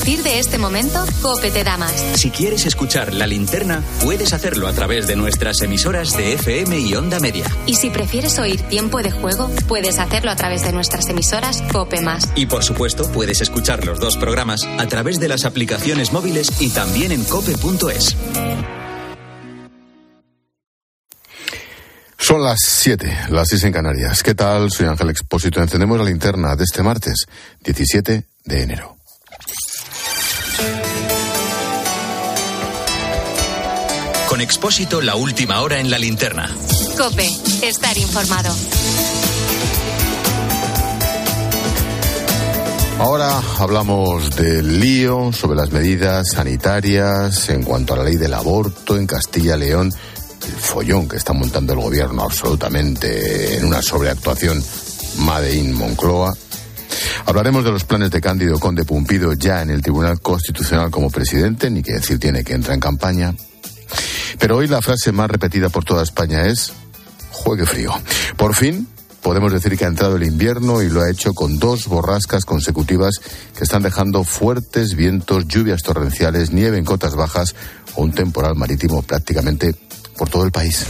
partir de este momento, COPE te da más. Si quieres escuchar La Linterna, puedes hacerlo a través de nuestras emisoras de FM y Onda Media. Y si prefieres oír Tiempo de Juego, puedes hacerlo a través de nuestras emisoras COPE+. Y por supuesto, puedes escuchar los dos programas a través de las aplicaciones móviles y también en cope.es. Son las 7, las 6 en Canarias. ¿Qué tal? Soy Ángel Expósito. Encendemos la linterna de este martes, 17 de enero. Con Expósito, la última hora en la linterna. COPE, estar informado. Ahora hablamos del lío sobre las medidas sanitarias en cuanto a la ley del aborto en Castilla y León. El follón que está montando el gobierno absolutamente en una sobreactuación Made in Moncloa. Hablaremos de los planes de Cándido Conde Pumpido ya en el Tribunal Constitucional como presidente, ni que decir tiene que entra en campaña. Pero hoy la frase más repetida por toda España es juegue frío. Por fin podemos decir que ha entrado el invierno y lo ha hecho con 2 borrascas consecutivas que están dejando fuertes vientos, lluvias torrenciales, nieve en cotas bajas o un temporal marítimo prácticamente por todo el país.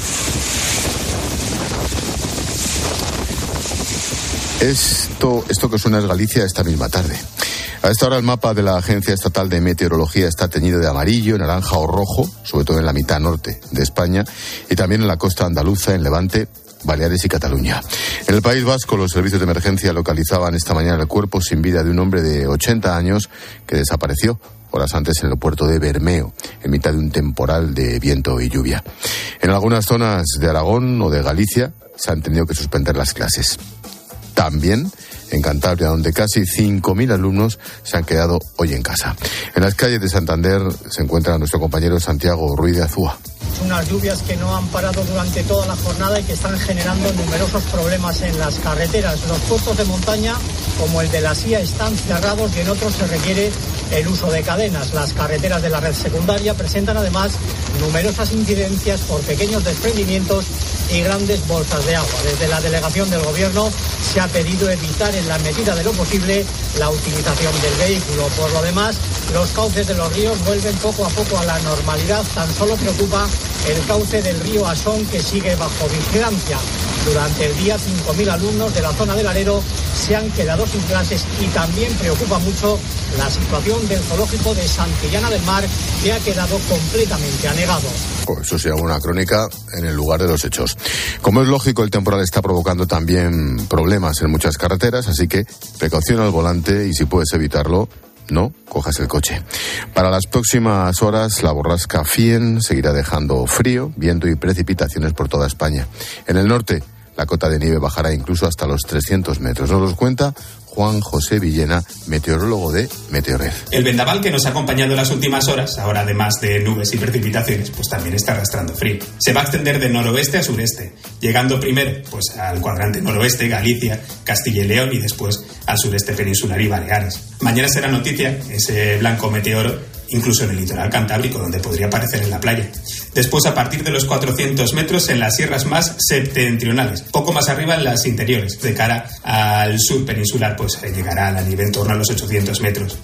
Esto que suena es Galicia esta misma tarde. A esta hora el mapa de la Agencia Estatal de Meteorología está teñido de amarillo, naranja o rojo, sobre todo en la mitad norte de España y también en la costa andaluza, en Levante, Baleares y Cataluña. En el País Vasco, los servicios de emergencia localizaban esta mañana el cuerpo sin vida de un hombre de 80 años que desapareció horas antes en el puerto de Bermeo, en mitad de un temporal de viento y lluvia. En algunas zonas de Aragón o de Galicia se han tenido que suspender las clases. También en Cantabria, donde casi 5.000 alumnos se han quedado hoy en casa. En las calles de Santander se encuentra nuestro compañero Santiago Ruiz de Azúa. Unas lluvias que no han parado durante toda la jornada y que están generando numerosos problemas en las carreteras. Los puertos de montaña, como el de la Sía, están cerrados y en otros se requiere el uso de cadenas. Las carreteras de la red secundaria presentan además numerosas incidencias por pequeños desprendimientos y grandes bolsas de agua. Desde la delegación del Gobierno se ha pedido evitar en la medida de lo posible la utilización del vehículo. Por lo demás, los cauces de los ríos vuelven poco a poco a la normalidad. Tan solo preocupa el cauce del río Asón, que sigue bajo vigilancia. Durante el día 5.000 alumnos de la zona del Alero se han quedado sin clases y también preocupa mucho la situación del zoológico de Santillana del Mar, que ha quedado completamente anegado. Pues eso sería una crónica en el lugar de los hechos. Como es lógico, el temporal está provocando también problemas en muchas carreteras, así que precaución al volante y si puedes evitarlo, no cojas el coche. Para las próximas horas, la borrasca Fien seguirá dejando frío, viento y precipitaciones por toda España. En el norte, la cota de nieve bajará incluso hasta los 300 metros. Nos los cuenta Juan José Villena, meteorólogo de Meteorred. El vendaval que nos ha acompañado en las últimas horas, ahora además de nubes y precipitaciones, pues también está arrastrando frío. Se va a extender de noroeste a sureste, llegando primero pues al cuadrante noroeste, Galicia, Castilla y León, y después al sureste peninsular y Baleares. Mañana será noticia ese blanco meteoro, incluso en el litoral cantábrico, donde podría aparecer en la playa. Después, a partir de los 400 metros, en las sierras más septentrionales. Poco más arriba, en las interiores. De cara al sur peninsular, pues llegará a la nieve en torno a los 800 metros.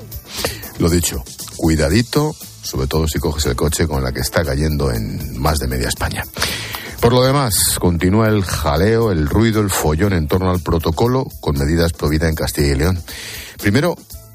Lo dicho, cuidadito, sobre todo si coges el coche con la que está cayendo en más de media España. Por lo demás, continúa el jaleo, el ruido, el follón en torno al protocolo con medidas pro vida en Castilla y León. Primero,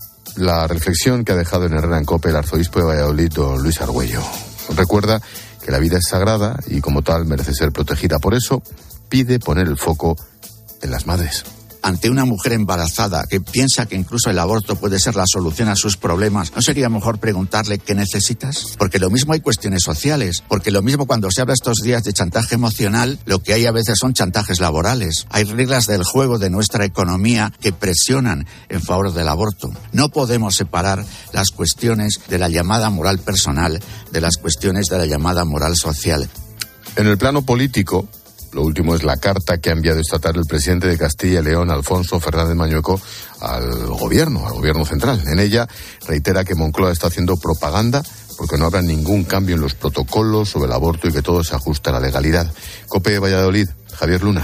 la reflexión que ha dejado en Herrera en COPE el arzobispo de Valladolid, don Luis Argüello. Recuerda que la vida es sagrada y como tal merece ser protegida. Por eso pide poner el foco en las madres. Ante una mujer embarazada que piensa que incluso el aborto puede ser la solución a sus problemas, ¿no sería mejor preguntarle qué necesitas? Porque lo mismo hay cuestiones sociales, porque lo mismo cuando se habla estos días de chantaje emocional, lo que hay a veces son chantajes laborales. Hay reglas del juego de nuestra economía que presionan en favor del aborto. No podemos separar las cuestiones de la llamada moral personal de las cuestiones de la llamada moral social. En el plano político, lo último es la carta que ha enviado esta tarde el presidente de Castilla y León, Alfonso Fernández Mañueco, al gobierno central. En ella reitera que Moncloa está haciendo propaganda porque no habrá ningún cambio en los protocolos sobre el aborto y que todo se ajusta a la legalidad. COPE Valladolid, Javier Luna.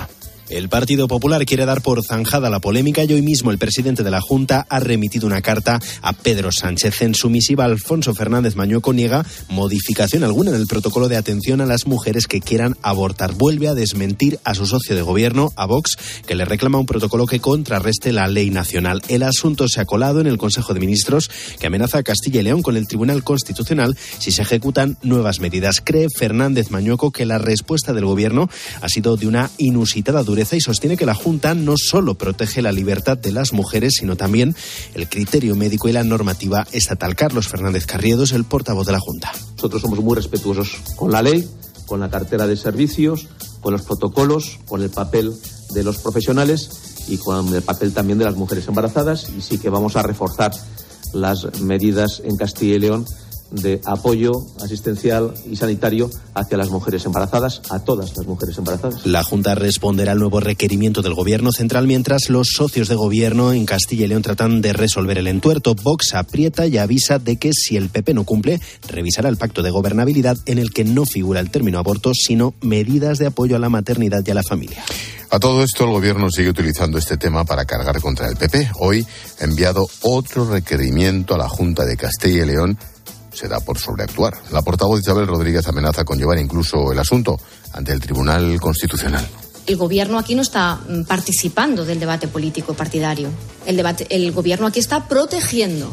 El Partido Popular quiere dar por zanjada la polémica y hoy mismo el presidente de la Junta ha remitido una carta a Pedro Sánchez. En su misiva, Alfonso Fernández Mañueco niega modificación alguna en el protocolo de atención a las mujeres que quieran abortar. Vuelve a desmentir a su socio de gobierno, a Vox, que le reclama un protocolo que contrarreste la ley nacional. El asunto se ha colado en el Consejo de Ministros, que amenaza a Castilla y León con el Tribunal Constitucional si se ejecutan nuevas medidas. Cree Fernández Mañueco que la respuesta del gobierno ha sido de una inusitada dureza y sostiene que la Junta no solo protege la libertad de las mujeres, sino también el criterio médico y la normativa estatal. Carlos Fernández Carriedo es el portavoz de la Junta. Nosotros somos muy respetuosos con la ley, con la cartera de servicios, con los protocolos, con el papel de los profesionales y con el papel también de las mujeres embarazadas, y sí que vamos a reforzar las medidas en Castilla y León de apoyo asistencial y sanitario hacia las mujeres embarazadas, a todas las mujeres embarazadas. La Junta responderá al nuevo requerimiento del Gobierno central, mientras los socios de gobierno en Castilla y León tratan de resolver el entuerto. Vox aprieta y avisa de que si el PP no cumple, revisará el pacto de gobernabilidad en el que no figura el término aborto, sino medidas de apoyo a la maternidad y a la familia. A todo esto, el Gobierno sigue utilizando este tema para cargar contra el PP. Hoy ha enviado otro requerimiento a la Junta de Castilla y León. Se da por sobreactuar. La portavoz Isabel Rodríguez amenaza con llevar incluso el asunto ante el Tribunal Constitucional. El Gobierno aquí no está participando del debate político partidario. El Gobierno aquí está protegiendo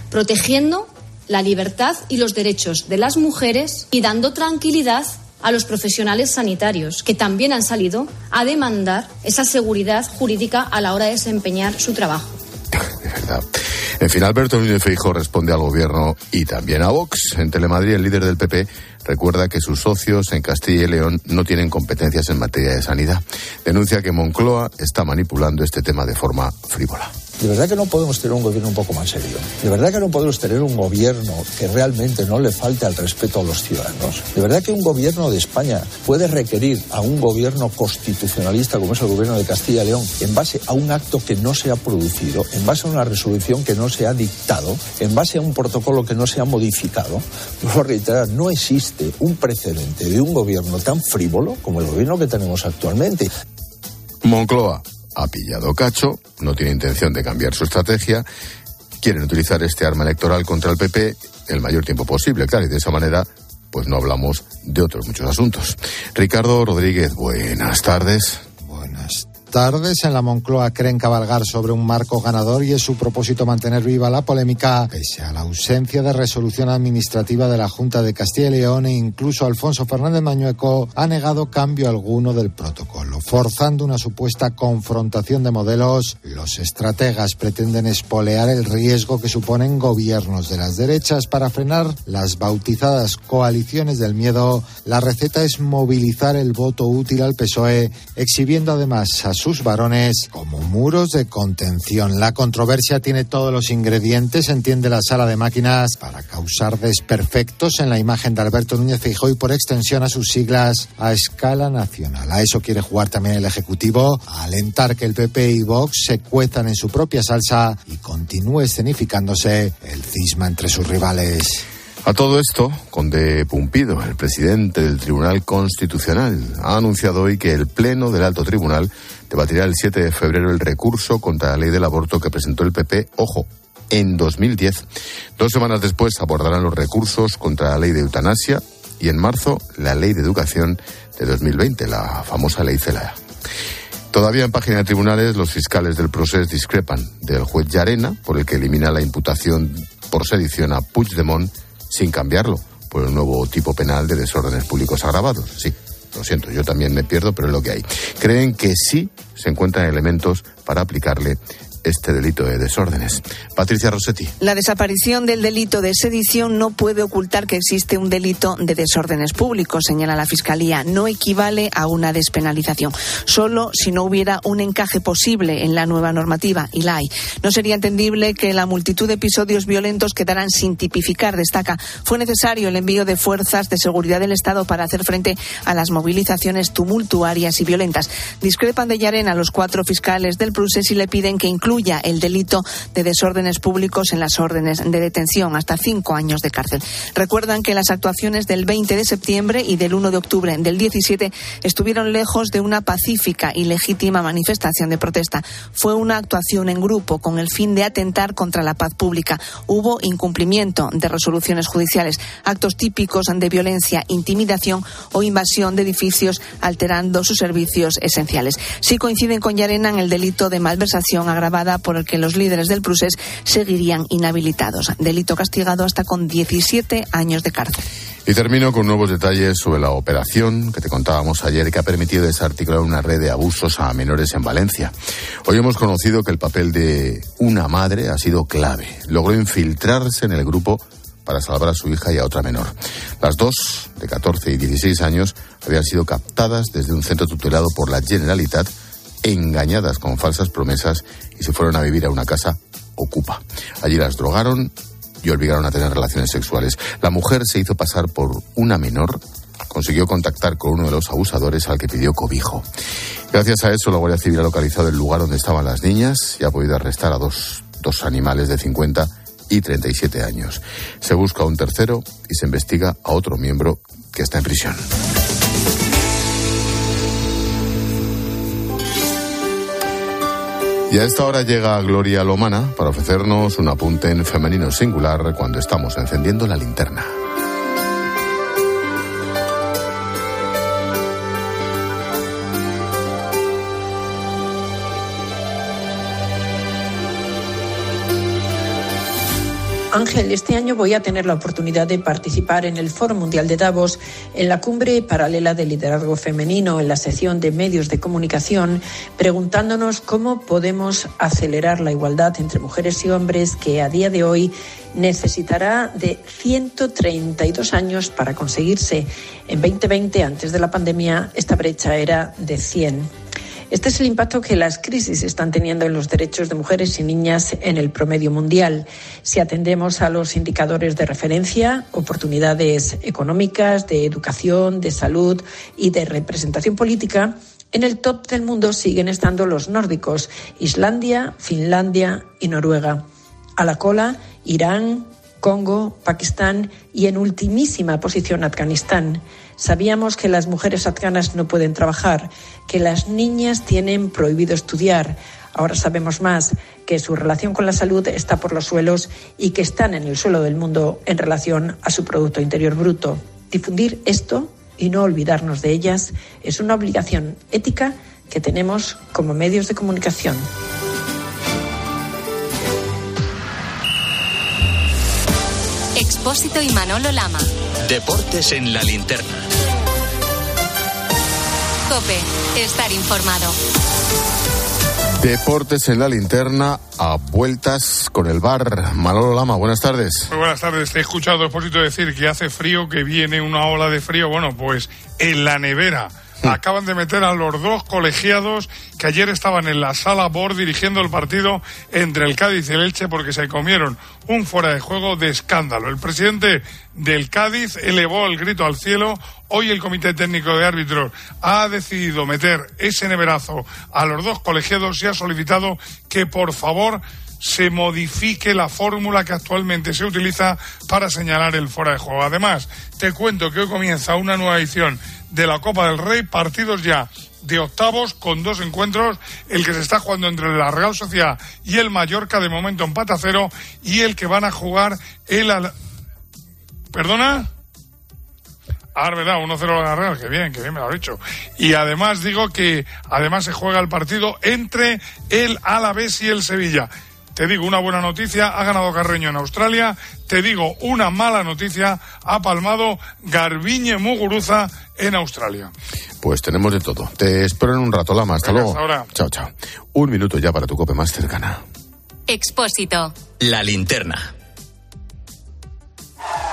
la libertad y los derechos de las mujeres y dando tranquilidad a los profesionales sanitarios, que también han salido a demandar esa seguridad jurídica a la hora de desempeñar su trabajo. De verdad. En fin, Alberto Núñez Feijóo responde al Gobierno y también a Vox. En Telemadrid, el líder del PP recuerda que sus socios en Castilla y León no tienen competencias en materia de sanidad. Denuncia que Moncloa está manipulando este tema de forma frívola. De verdad que no podemos tener un gobierno un poco más serio. De verdad que no podemos tener un gobierno que realmente no le falte al respeto a los ciudadanos. De verdad que un gobierno de España puede requerir a un gobierno constitucionalista como es el gobierno de Castilla y León en base a un acto que no se ha producido, en base a una resolución que no se ha dictado, en base a un protocolo que no se ha modificado. Vuelvo a reiterar, no existe un precedente de un gobierno tan frívolo como el gobierno que tenemos actualmente. Moncloa ha pillado cacho, no tiene intención de cambiar su estrategia, quieren utilizar este arma electoral contra el PP el mayor tiempo posible, claro, y de esa manera pues no hablamos de otros muchos asuntos. Ricardo Rodríguez, buenas tardes. Buenas tardes. En la Moncloa creen cabalgar sobre un marco ganador y es su propósito mantener viva la polémica pese a la ausencia de resolución administrativa de la Junta de Castilla y León, e incluso Alfonso Fernández Mañueco ha negado cambio alguno del protocolo. Forzando una supuesta confrontación de modelos, los estrategas pretenden espolear el riesgo que suponen gobiernos de las derechas. Para frenar las bautizadas coaliciones del miedo, la receta es movilizar el voto útil al PSOE, exhibiendo además a sus varones como muros de contención. La controversia tiene todos los ingredientes, entiende la sala de máquinas, para causar desperfectos en la imagen de Alberto Núñez Feijóo y por extensión a sus siglas a escala nacional. A eso quiere jugar también el Ejecutivo, a alentar que el PP y Vox se cuezan en su propia salsa y continúe escenificándose el cisma entre sus rivales. A todo esto, Conde Pumpido, el presidente del Tribunal Constitucional, ha anunciado hoy que el Pleno del Alto Tribunal debatirá el 7 de febrero el recurso contra la ley del aborto que presentó el PP, ojo, en 2010. 2 semanas después abordarán los recursos contra la ley de eutanasia y en marzo la ley de educación de 2020, la famosa ley CELA. Todavía en página de tribunales, los fiscales del procés discrepan del juez Llarena, por el que elimina la imputación por sedición a Puigdemont, sin cambiarlo por el nuevo tipo penal de desórdenes públicos agravados. Sí, lo siento, yo también me pierdo, pero es lo que hay. Creen que sí se encuentran elementos para aplicarle este delito de desórdenes. Patricia Rossetti. La desaparición del delito de sedición no puede ocultar que existe un delito de desórdenes públicos, señala la Fiscalía. No equivale a una despenalización. Solo si no hubiera un encaje posible en la nueva normativa, y la hay. No sería entendible que la multitud de episodios violentos quedaran sin tipificar, destaca. Fue necesario el envío de fuerzas de seguridad del Estado para hacer frente a las movilizaciones tumultuarias y violentas. Discrepan de Llarena los 4 fiscales del procés y le piden que incluya incluya el delito de desórdenes públicos en las órdenes de detención, hasta 5 años de cárcel. Recuerdan que las actuaciones del 20 de septiembre y del 1 de octubre del 17 estuvieron lejos de una pacífica y legítima manifestación de protesta. Fue una actuación en grupo con el fin de atentar contra la paz pública. Hubo incumplimiento de resoluciones judiciales, actos típicos de violencia, intimidación o invasión de edificios alterando sus servicios esenciales. Sí coinciden con Llarena en el delito de malversación agravada por el que los líderes del Procés seguirían inhabilitados. Delito castigado hasta con 17 años de cárcel. Y termino con nuevos detalles sobre la operación que te contábamos ayer, que ha permitido desarticular una red de abusos a menores en Valencia. Hoy hemos conocido que el papel de una madre ha sido clave. Logró infiltrarse en el grupo para salvar a su hija y a otra menor. Las dos, de 14 y 16 años, habían sido captadas desde un centro tutelado por la Generalitat, engañadas con falsas promesas y se fueron a vivir a una casa ocupa. Allí las drogaron y obligaron a tener relaciones sexuales. La mujer se hizo pasar por una menor, consiguió contactar con uno de los abusadores al que pidió cobijo. Gracias a eso, la Guardia Civil ha localizado el lugar donde estaban las niñas y ha podido arrestar a dos animales de 50 y 37 años. Se busca a un tercero y se investiga a otro miembro que está en prisión. Y a esta hora llega Gloria Lomana para ofrecernos un apunte en femenino singular cuando estamos encendiendo la linterna. Ángel, este año voy a tener la oportunidad de participar en el Foro Mundial de Davos, en la cumbre paralela de liderazgo femenino, en la sección de medios de comunicación, preguntándonos cómo podemos acelerar la igualdad entre mujeres y hombres, que a día de hoy necesitará de 132 años para conseguirse. En 2020, antes de la pandemia, esta brecha era de 100. Este es el impacto que las crisis están teniendo en los derechos de mujeres y niñas en el promedio mundial. Si atendemos a los indicadores de referencia, oportunidades económicas, de educación, de salud y de representación política, en el top del mundo siguen estando los nórdicos, Islandia, Finlandia y Noruega. A la cola, Irán, Congo, Pakistán y en ultimísima posición Afganistán. Sabíamos que las mujeres afganas no pueden trabajar, que las niñas tienen prohibido estudiar. Ahora sabemos más, que su relación con la salud está por los suelos y que están en el suelo del mundo en relación a su Producto Interior Bruto. Difundir esto y no olvidarnos de ellas es una obligación ética que tenemos como medios de comunicación. Expósito y Manolo Lama. Deportes en la linterna. COPE. Estar informado. Deportes en la linterna, a vueltas con el VAR. Manolo Lama, buenas tardes. Muy buenas tardes. Te he escuchado a Expósito decir que hace frío, que viene una ola de frío. Bueno, pues en la nevera acaban de meter a los dos colegiados que ayer estaban en la sala BOR dirigiendo el partido entre el Cádiz y el Elche, porque se comieron un fuera de juego de escándalo. El presidente del Cádiz elevó el grito al cielo. Hoy el Comité Técnico de Árbitros ha decidido meter ese neverazo a los dos colegiados y ha solicitado que por favor se modifique la fórmula que actualmente se utiliza para señalar el fuera de juego. Además, te cuento que hoy comienza una nueva edición de la Copa del Rey, partidos ya de octavos con dos encuentros, el que se está jugando entre la Real Sociedad y el Mallorca, de momento empate a 0, y el que van a jugar ¿Perdona? Ahora verdad, 1-0 la Real, que bien me lo ha dicho. Y además digo que además se juega el partido entre el Alavés y el Sevilla. Te digo una buena noticia, ha ganado Carreño en Australia. Te digo una mala noticia, ha palmado Garbiñe Muguruza en Australia. Pues tenemos de todo. Te espero en un rato, Lama. Hasta luego. Hasta ahora. Chao, chao. Un minuto ya para tu COPE más cercana. Expósito. La linterna.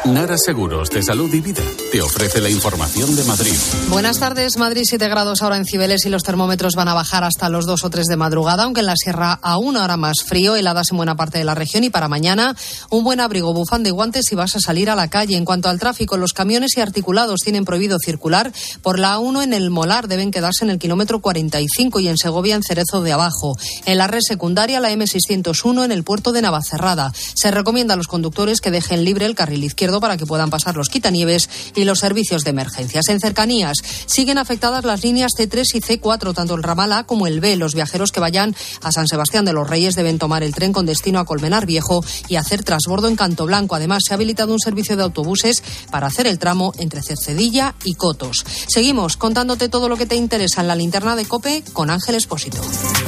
Nara Seguros de Salud y Vida te ofrece la información de Madrid. Buenas tardes. Madrid, 7 grados ahora en Cibeles y los termómetros van a bajar hasta los 2 o 3 de madrugada, aunque en la sierra aún ahora más frío, heladas en buena parte de la región y para mañana un buen abrigo, bufanda y guantes si vas a salir a la calle. En cuanto al tráfico, los camiones y articulados tienen prohibido circular por la A1 en el Molar, deben quedarse en el kilómetro 45 y en Segovia en Cerezo de Abajo. En la red secundaria, la M601 en el puerto de Navacerrada. Se recomienda a los conductores que dejen libre el carril izquierdo para que puedan pasar los quitanieves y los servicios de emergencias. En cercanías siguen afectadas las líneas C3 y C4, tanto el ramal A como el B. Los viajeros que vayan a San Sebastián de los Reyes deben tomar el tren con destino a Colmenar Viejo y hacer transbordo en Cantoblanco. Además, se ha habilitado un servicio de autobuses para hacer el tramo entre Cercedilla y Cotos. Seguimos contándote todo lo que te interesa en la linterna de COPE con Ángel Expósito.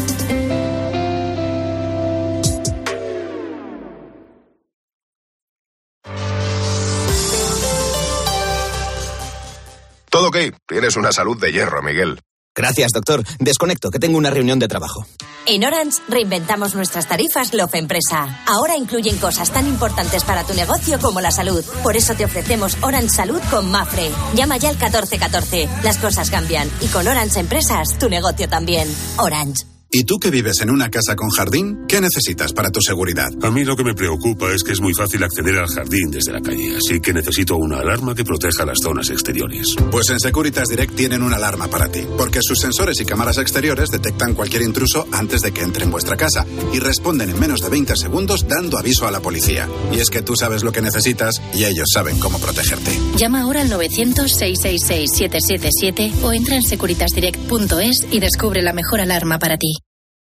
Todo ok. Tienes una salud de hierro, Miguel. Gracias, doctor. Desconecto, que tengo una reunión de trabajo. En Orange reinventamos nuestras tarifas Love Empresa. Ahora incluyen cosas tan importantes para tu negocio como la salud. Por eso te ofrecemos Orange Salud con Mafre. Llama ya al 1414. Las cosas cambian. Y con Orange Empresas, tu negocio también. Orange. ¿Y tú que vives en una casa con jardín? ¿Qué necesitas para tu seguridad? A mí lo que me preocupa es que es muy fácil acceder al jardín desde la calle, así que necesito una alarma que proteja las zonas exteriores. Pues en Securitas Direct tienen una alarma para ti, porque sus sensores y cámaras exteriores detectan cualquier intruso antes de que entre en vuestra casa y responden en menos de 20 segundos dando aviso a la policía. Y es que tú sabes lo que necesitas y ellos saben cómo protegerte. Llama ahora al 900-666-777 o entra en securitasdirect.es y descubre la mejor alarma para ti.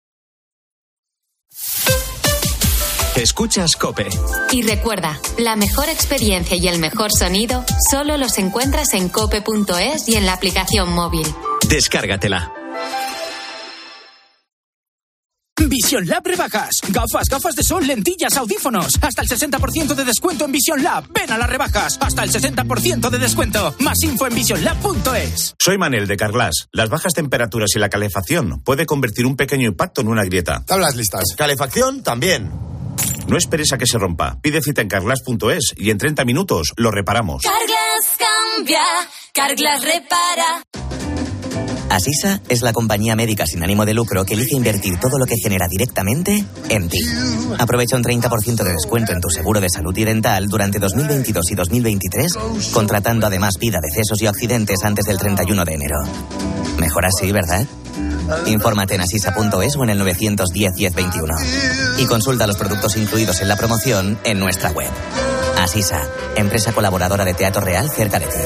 Escuchas COPE. Y recuerda, la mejor experiencia y el mejor sonido solo los encuentras en cope.es y en la aplicación móvil. Descárgatela. Vision Lab rebajas. Gafas de sol, lentillas, audífonos. Hasta el 60% de descuento en Vision Lab. Ven a las rebajas. Hasta el 60% de descuento. Más info en visionlab.es. Soy Manel de Carglass. Las bajas temperaturas y la calefacción puede convertir un pequeño impacto en una grieta. Tablas listas. Calefacción también. No esperes a que se rompa. Pide cita en Carglass.es y en 30 minutos lo reparamos. Carglass cambia. Carglass repara. Asisa es la compañía médica sin ánimo de lucro que elige invertir todo lo que genera directamente en ti. Aprovecha un 30% de descuento en tu seguro de salud y dental durante 2022 y 2023, contratando además vida, decesos y accidentes antes del 31 de enero. Mejor así, ¿verdad? Infórmate en asisa.es o en el 910 1021. Y consulta los productos incluidos en la promoción en nuestra web. Asisa, empresa colaboradora de Teatro Real cerca de ti.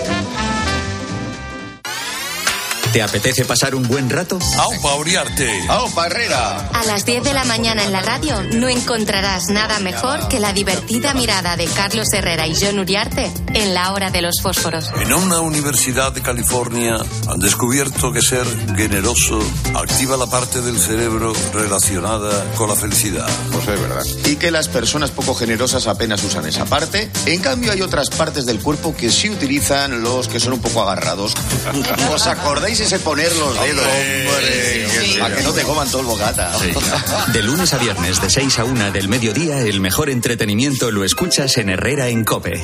¿Te apetece pasar un buen rato? ¡Aupa Uriarte! ¡Aupa Herrera! A las 10 de la mañana en la radio no encontrarás nada mejor que la divertida mirada de Carlos Herrera y John Uriarte en la hora de los fósforos. En una universidad de California han descubierto que ser generoso activa la parte del cerebro relacionada con la felicidad. Pues es verdad. Y que las personas poco generosas apenas usan esa parte. En cambio hay otras partes del cuerpo que sí utilizan los que son un poco agarrados. ¿Os acordáis ese poner los dedos? Hombre, a que no te coman todo el bocata. Sí. De lunes a viernes, de 6 a 1 del mediodía, el mejor entretenimiento lo escuchas en Herrera en COPE.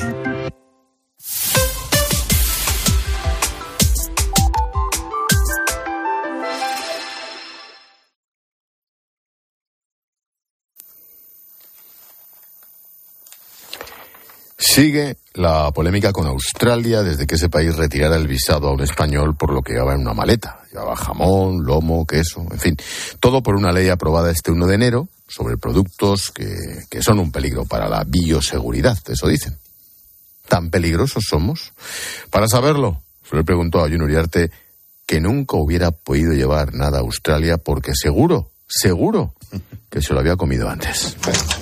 Sigue la polémica con Australia desde que ese país retirara el visado a un español por lo que llevaba en una maleta. Llevaba jamón, lomo, queso, en fin. Todo por una ley aprobada este 1 de enero sobre productos que son un peligro para la bioseguridad, eso dicen. ¿Tan peligrosos somos? Para saberlo, se le preguntó a John Uriarte que nunca hubiera podido llevar nada a Australia porque seguro que se lo había comido antes.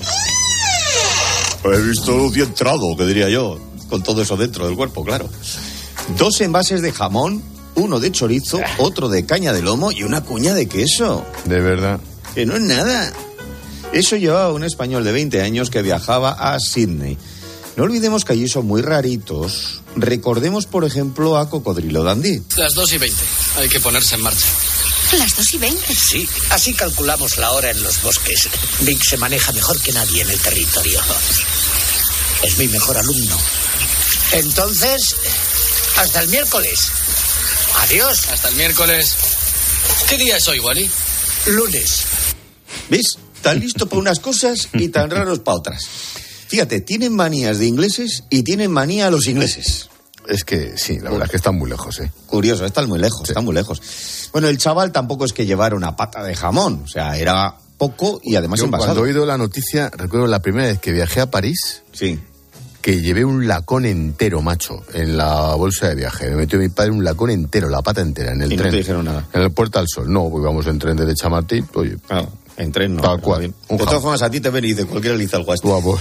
He visto un dientrado, que diría yo, con todo eso dentro del cuerpo, claro. 2 envases de jamón, uno de chorizo, otro de caña de lomo y una cuña de queso. ¿De verdad? Que no es nada. Eso llevaba un español de 20 años que viajaba a Sydney. No olvidemos que allí son muy raritos. Recordemos, por ejemplo, a Cocodrilo Dundee. Las 2:20. Hay que ponerse en marcha. ¿Las 2:20? Sí, así calculamos la hora en los bosques. Vic se maneja mejor que nadie en el territorio. Es mi mejor alumno. Entonces, hasta el miércoles. Adiós. Hasta el miércoles. ¿Qué día es hoy, Wally? Lunes. ¿Ves? Tan listo para unas cosas y tan raros para otras. Fíjate, tienen manías de ingleses y tienen manía a los ingleses. Es que sí, la verdad es que están muy lejos, ¿eh? Curioso, están muy lejos, están muy lejos. Bueno, el chaval tampoco es que llevara una pata de jamón, o sea, era poco y además envasado. Cuando he oído la noticia, recuerdo la primera vez que viajé a París, sí, que llevé un lacón entero, macho, en la bolsa de viaje. Me metió mi padre un lacón entero, la pata entera, en el tren. ¿Y no te dijeron nada? En el Puerta del Sol. No, porque íbamos en tren desde Chamartín, oye. Claro, en tren no. Tal cual. De todas formas, a ti te ven y dice, cualquiera le dice algo a esto. Guapo.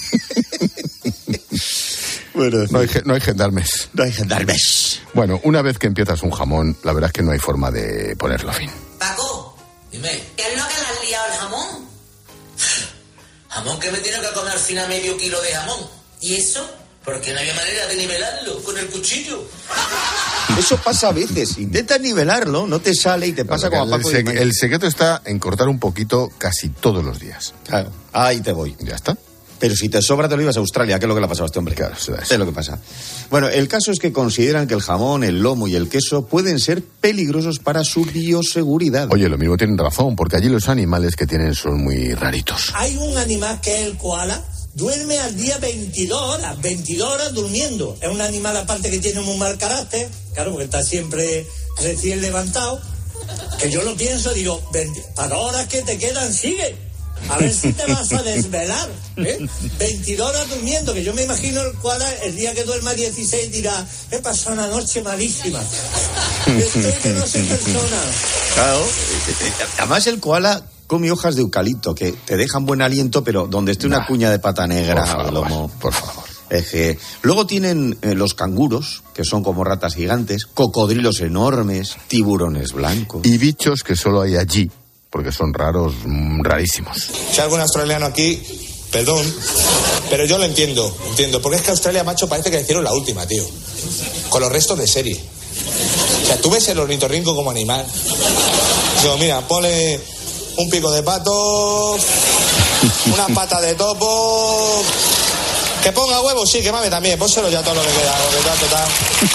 Bueno, no hay gendarmes. No hay gendarmes. Bueno, una vez que empiezas un jamón, la verdad es que no hay forma de ponerlo fin. Paco, dime, ¿qué es lo que le has liado al jamón? Jamón que me tiene que comer al final medio kilo de jamón. ¿Y eso? Porque no había manera de nivelarlo con el cuchillo. Eso pasa a veces. Intentas nivelarlo, no te sale y te pasa como a Paco. El secreto está en cortar un poquito casi todos los días. Claro, ahí te voy. Ya está. Pero si te sobra te lo ibas a Australia, ¿qué es lo que le ha pasado a este hombre? Claro, es lo que pasa. Bueno, el caso es que consideran que el jamón, el lomo y el queso pueden ser peligrosos para su bioseguridad. Oye, lo mismo tienen razón, porque allí los animales que tienen son muy raritos. Hay un animal que es el koala, duerme al día 22 horas durmiendo. Es un animal aparte que tiene muy mal carácter, claro, porque está siempre recién levantado, que yo lo pienso, digo, para horas que te quedan, sigue. A ver si te vas a desvelar, ¿eh? 22 horas durmiendo, que yo me imagino el koala el día que duerma 16 dirá, he pasado una noche malísima. Estoy que no soy persona. Claro, además el koala come hojas de eucalipto que te dejan buen aliento, pero donde esté una cuña de pata negra al lomo. Por favor. Luego tienen los canguros, que son como ratas gigantes, cocodrilos enormes, tiburones blancos. Y bichos que solo hay allí, porque son raros, rarísimos. Si hay algún australiano aquí, perdón, pero yo lo entiendo, porque es que Australia, macho, parece que le hicieron la última, tío, con los restos de serie. O sea, tú ves el ornitorrinco como animal. Digo, mira, ponle un pico de pato, una pata de topo, que ponga huevos, sí, que mame también, pónselo ya todo lo que queda, total.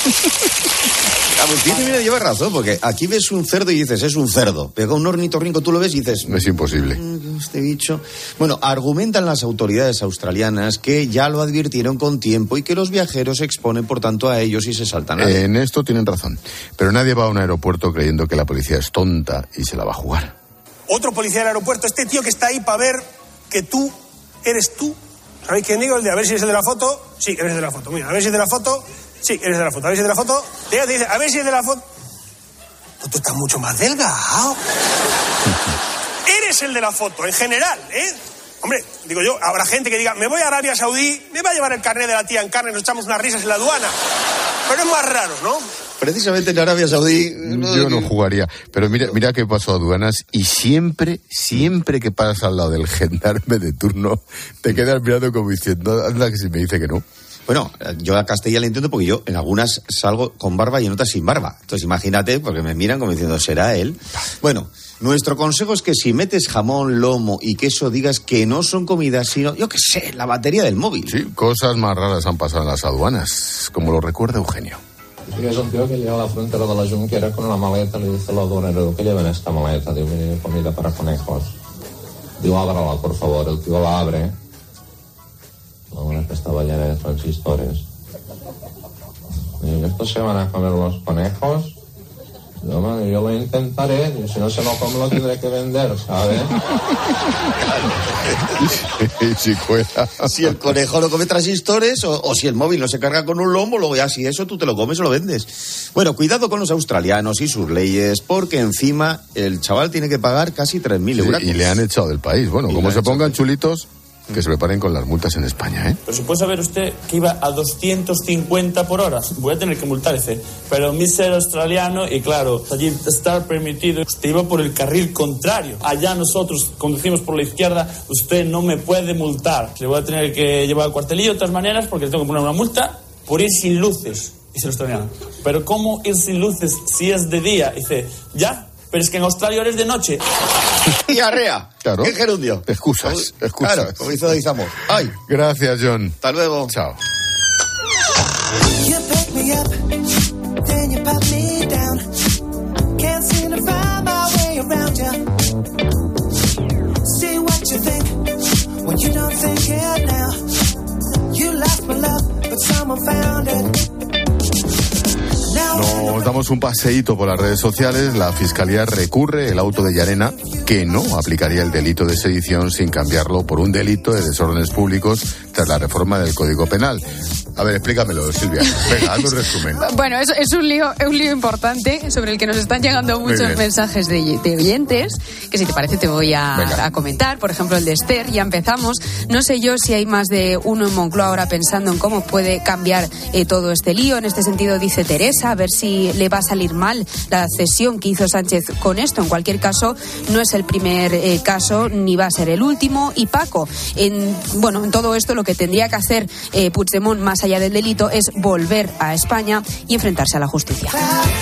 Mira, lleva razón, porque aquí ves un cerdo y dices, es un cerdo. Pero un ornitorrinco tú lo ves y dices... Es imposible. Este bicho... Bueno, argumentan las autoridades australianas que ya lo advirtieron con tiempo y que los viajeros se exponen, por tanto, a ellos y se saltan a... En esto tienen razón. Pero nadie va a un aeropuerto creyendo que la policía es tonta y se la va a jugar. Otro policía del aeropuerto, este tío que está ahí para ver que tú eres tú. ¿Sabéis quién digo? El de a ver si es el de la foto. Sí, eres de la foto. Mira, a ver si es de la foto... Sí, eres de la foto. A ver si es de la foto. Te dice, a ver si es de la foto. Tú estás mucho más delgado. Eres el de la foto, en general, ¿eh? Hombre, digo yo, habrá gente que diga, me voy a Arabia Saudí, me va a llevar el carnet de la tía en carne, nos echamos unas risas en la aduana. Pero es más raro, ¿no? Precisamente en Arabia Saudí... Yo no jugaría. Pero mira qué pasó a aduanas y siempre que pasas al lado del gendarme de turno, te quedas mirando como diciendo, anda que si me dice que no. Bueno, yo a Castilla le entiendo porque yo en algunas salgo con barba y en otras sin barba. Entonces imagínate, porque me miran como diciendo, ¿será él? Bueno, nuestro consejo es que si metes jamón, lomo y queso, digas que no son comidas, sino, yo qué sé, la batería del móvil. Sí, cosas más raras han pasado en las aduanas, como lo recuerda Eugenio. Es un tío que llega a la frontera de la Junquera con una maleta, le dice al aduanero, ¿qué lleva en esta maleta? Digo, mire, comida para conejos. Digo, ábrala, por favor. El tío la abre. Una que estaba llena de transistores. Y estos se van a comer los conejos. Yo lo intentaré, y si no se lo como lo tendré que vender, ¿sabes? Si cuela. Si el conejo no come transistores o si el móvil no se carga con un lomo, luego ya si eso tú te lo comes o lo vendes. Bueno, cuidado con los australianos y sus leyes, porque encima el chaval tiene que pagar casi 3.000 euros. Y le han echado del país. Bueno, como se pongan chulitos, que se preparen con las multas en España, ¿eh? Pero si puede saber usted que iba a 250 por hora, voy a tener que multar ese. Pero mi ser australiano, y claro, allí está permitido, usted iba por el carril contrario. Allá nosotros conducimos por la izquierda, usted no me puede multar. Le voy a tener que llevar al cuartelillo de todas maneras, porque le tengo que poner una multa por ir sin luces, dice el australiano. Pero ¿cómo ir sin luces si es de día? Dice, ya, pero es que en Australia eres de noche. Diarrea. Claro. ¿Qué gerundio? Excusas. Claro, como hizo Izamo. Ay. Gracias, John. Hasta luego. Chao. Nos damos un paseíto por las redes sociales. La Fiscalía recurre el auto de Llarena, que no aplicaría el delito de sedición sin cambiarlo por un delito de desórdenes públicos tras la reforma del Código Penal. A ver, explícamelo, Silvia. Venga, hazme un resumen. Bueno, es un lío importante sobre el que nos están llegando muchos mensajes de oyentes, que si te parece te voy a comentar. Por ejemplo, el de Esther, ya empezamos. No sé yo si hay más de uno en Moncloa ahora pensando en cómo puede cambiar todo este lío. En este sentido, dice Teresa, a ver si le va a salir mal la cesión que hizo Sánchez con esto. En cualquier caso, no es el primer caso, ni va a ser el último. Y Paco, en todo esto lo que tendría que hacer Puigdemont, más allá del delito, es volver a España y enfrentarse a la justicia.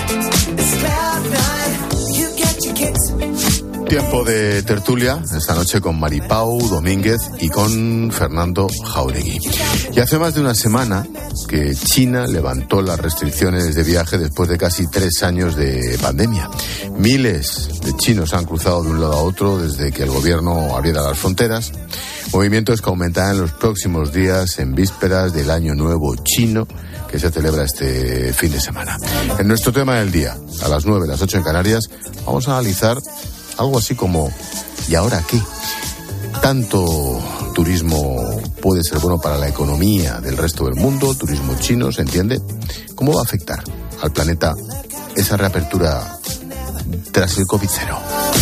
Tiempo de tertulia esta noche con Maripau Domínguez y con Fernando Jáuregui. Y hace más de una semana que China levantó las restricciones de viaje después de casi 3 años de pandemia. Miles de chinos han cruzado de un lado a otro desde que el gobierno abriera las fronteras. Movimientos que aumentarán en los próximos días en vísperas del Año Nuevo Chino, que se celebra este fin de semana. En nuestro tema del día, a las 9, las 8 en Canarias, vamos a analizar algo así como ¿y ahora qué? ¿Tanto turismo puede ser bueno para la economía del resto del mundo? ¿Turismo chino, se entiende? ¿Cómo va a afectar al planeta esa reapertura tras el COVID-0?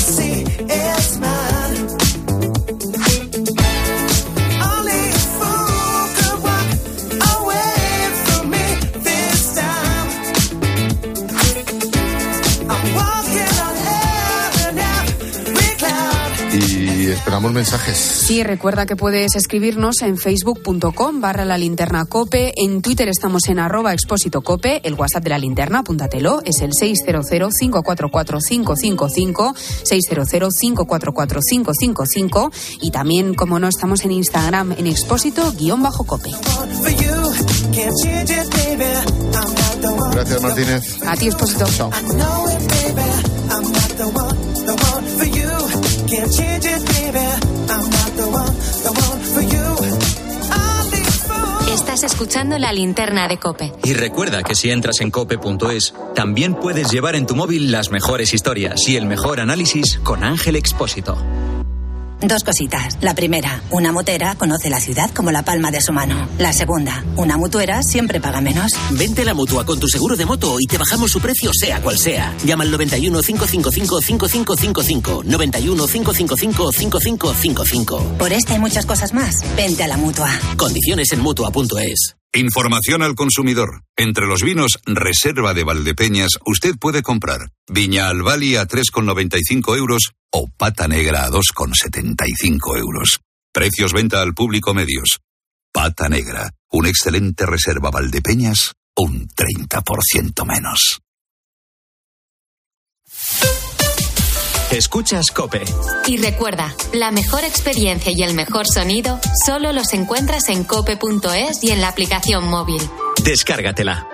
Y esperamos mensajes. Sí, recuerda que puedes escribirnos en facebook.com/lalinternacope. En Twitter estamos en @expósitocope. El WhatsApp de la linterna, apúntatelo, es el 600-544-555, 600-544-555. Y también, como no, estamos en Instagram en expósito_cope. Gracias, Martínez. A ti, Expósito. Chao. Estás escuchando La Linterna de COPE. Y recuerda que si entras en cope.es, también puedes llevar en tu móvil las mejores historias y el mejor análisis con Ángel Expósito. 2 cositas. La primera, una motera conoce la ciudad como la palma de su mano. La segunda, una mutuera siempre paga menos. Vente a la Mutua con tu seguro de moto y te bajamos su precio sea cual sea. Llama al 91 555 5555. 91 555 5555. Por esta y muchas cosas más, vente a la Mutua. Condiciones en Mutua.es. Información al consumidor. Entre los vinos Reserva de Valdepeñas, usted puede comprar Viña Albali a 3,95 euros o Pata Negra a 2,75 euros. Precios venta al público medios. Pata Negra, un excelente Reserva Valdepeñas, un 30% menos. Escuchas COPE. Y recuerda, la mejor experiencia y el mejor sonido solo los encuentras en cope.es y en la aplicación móvil. Descárgatela.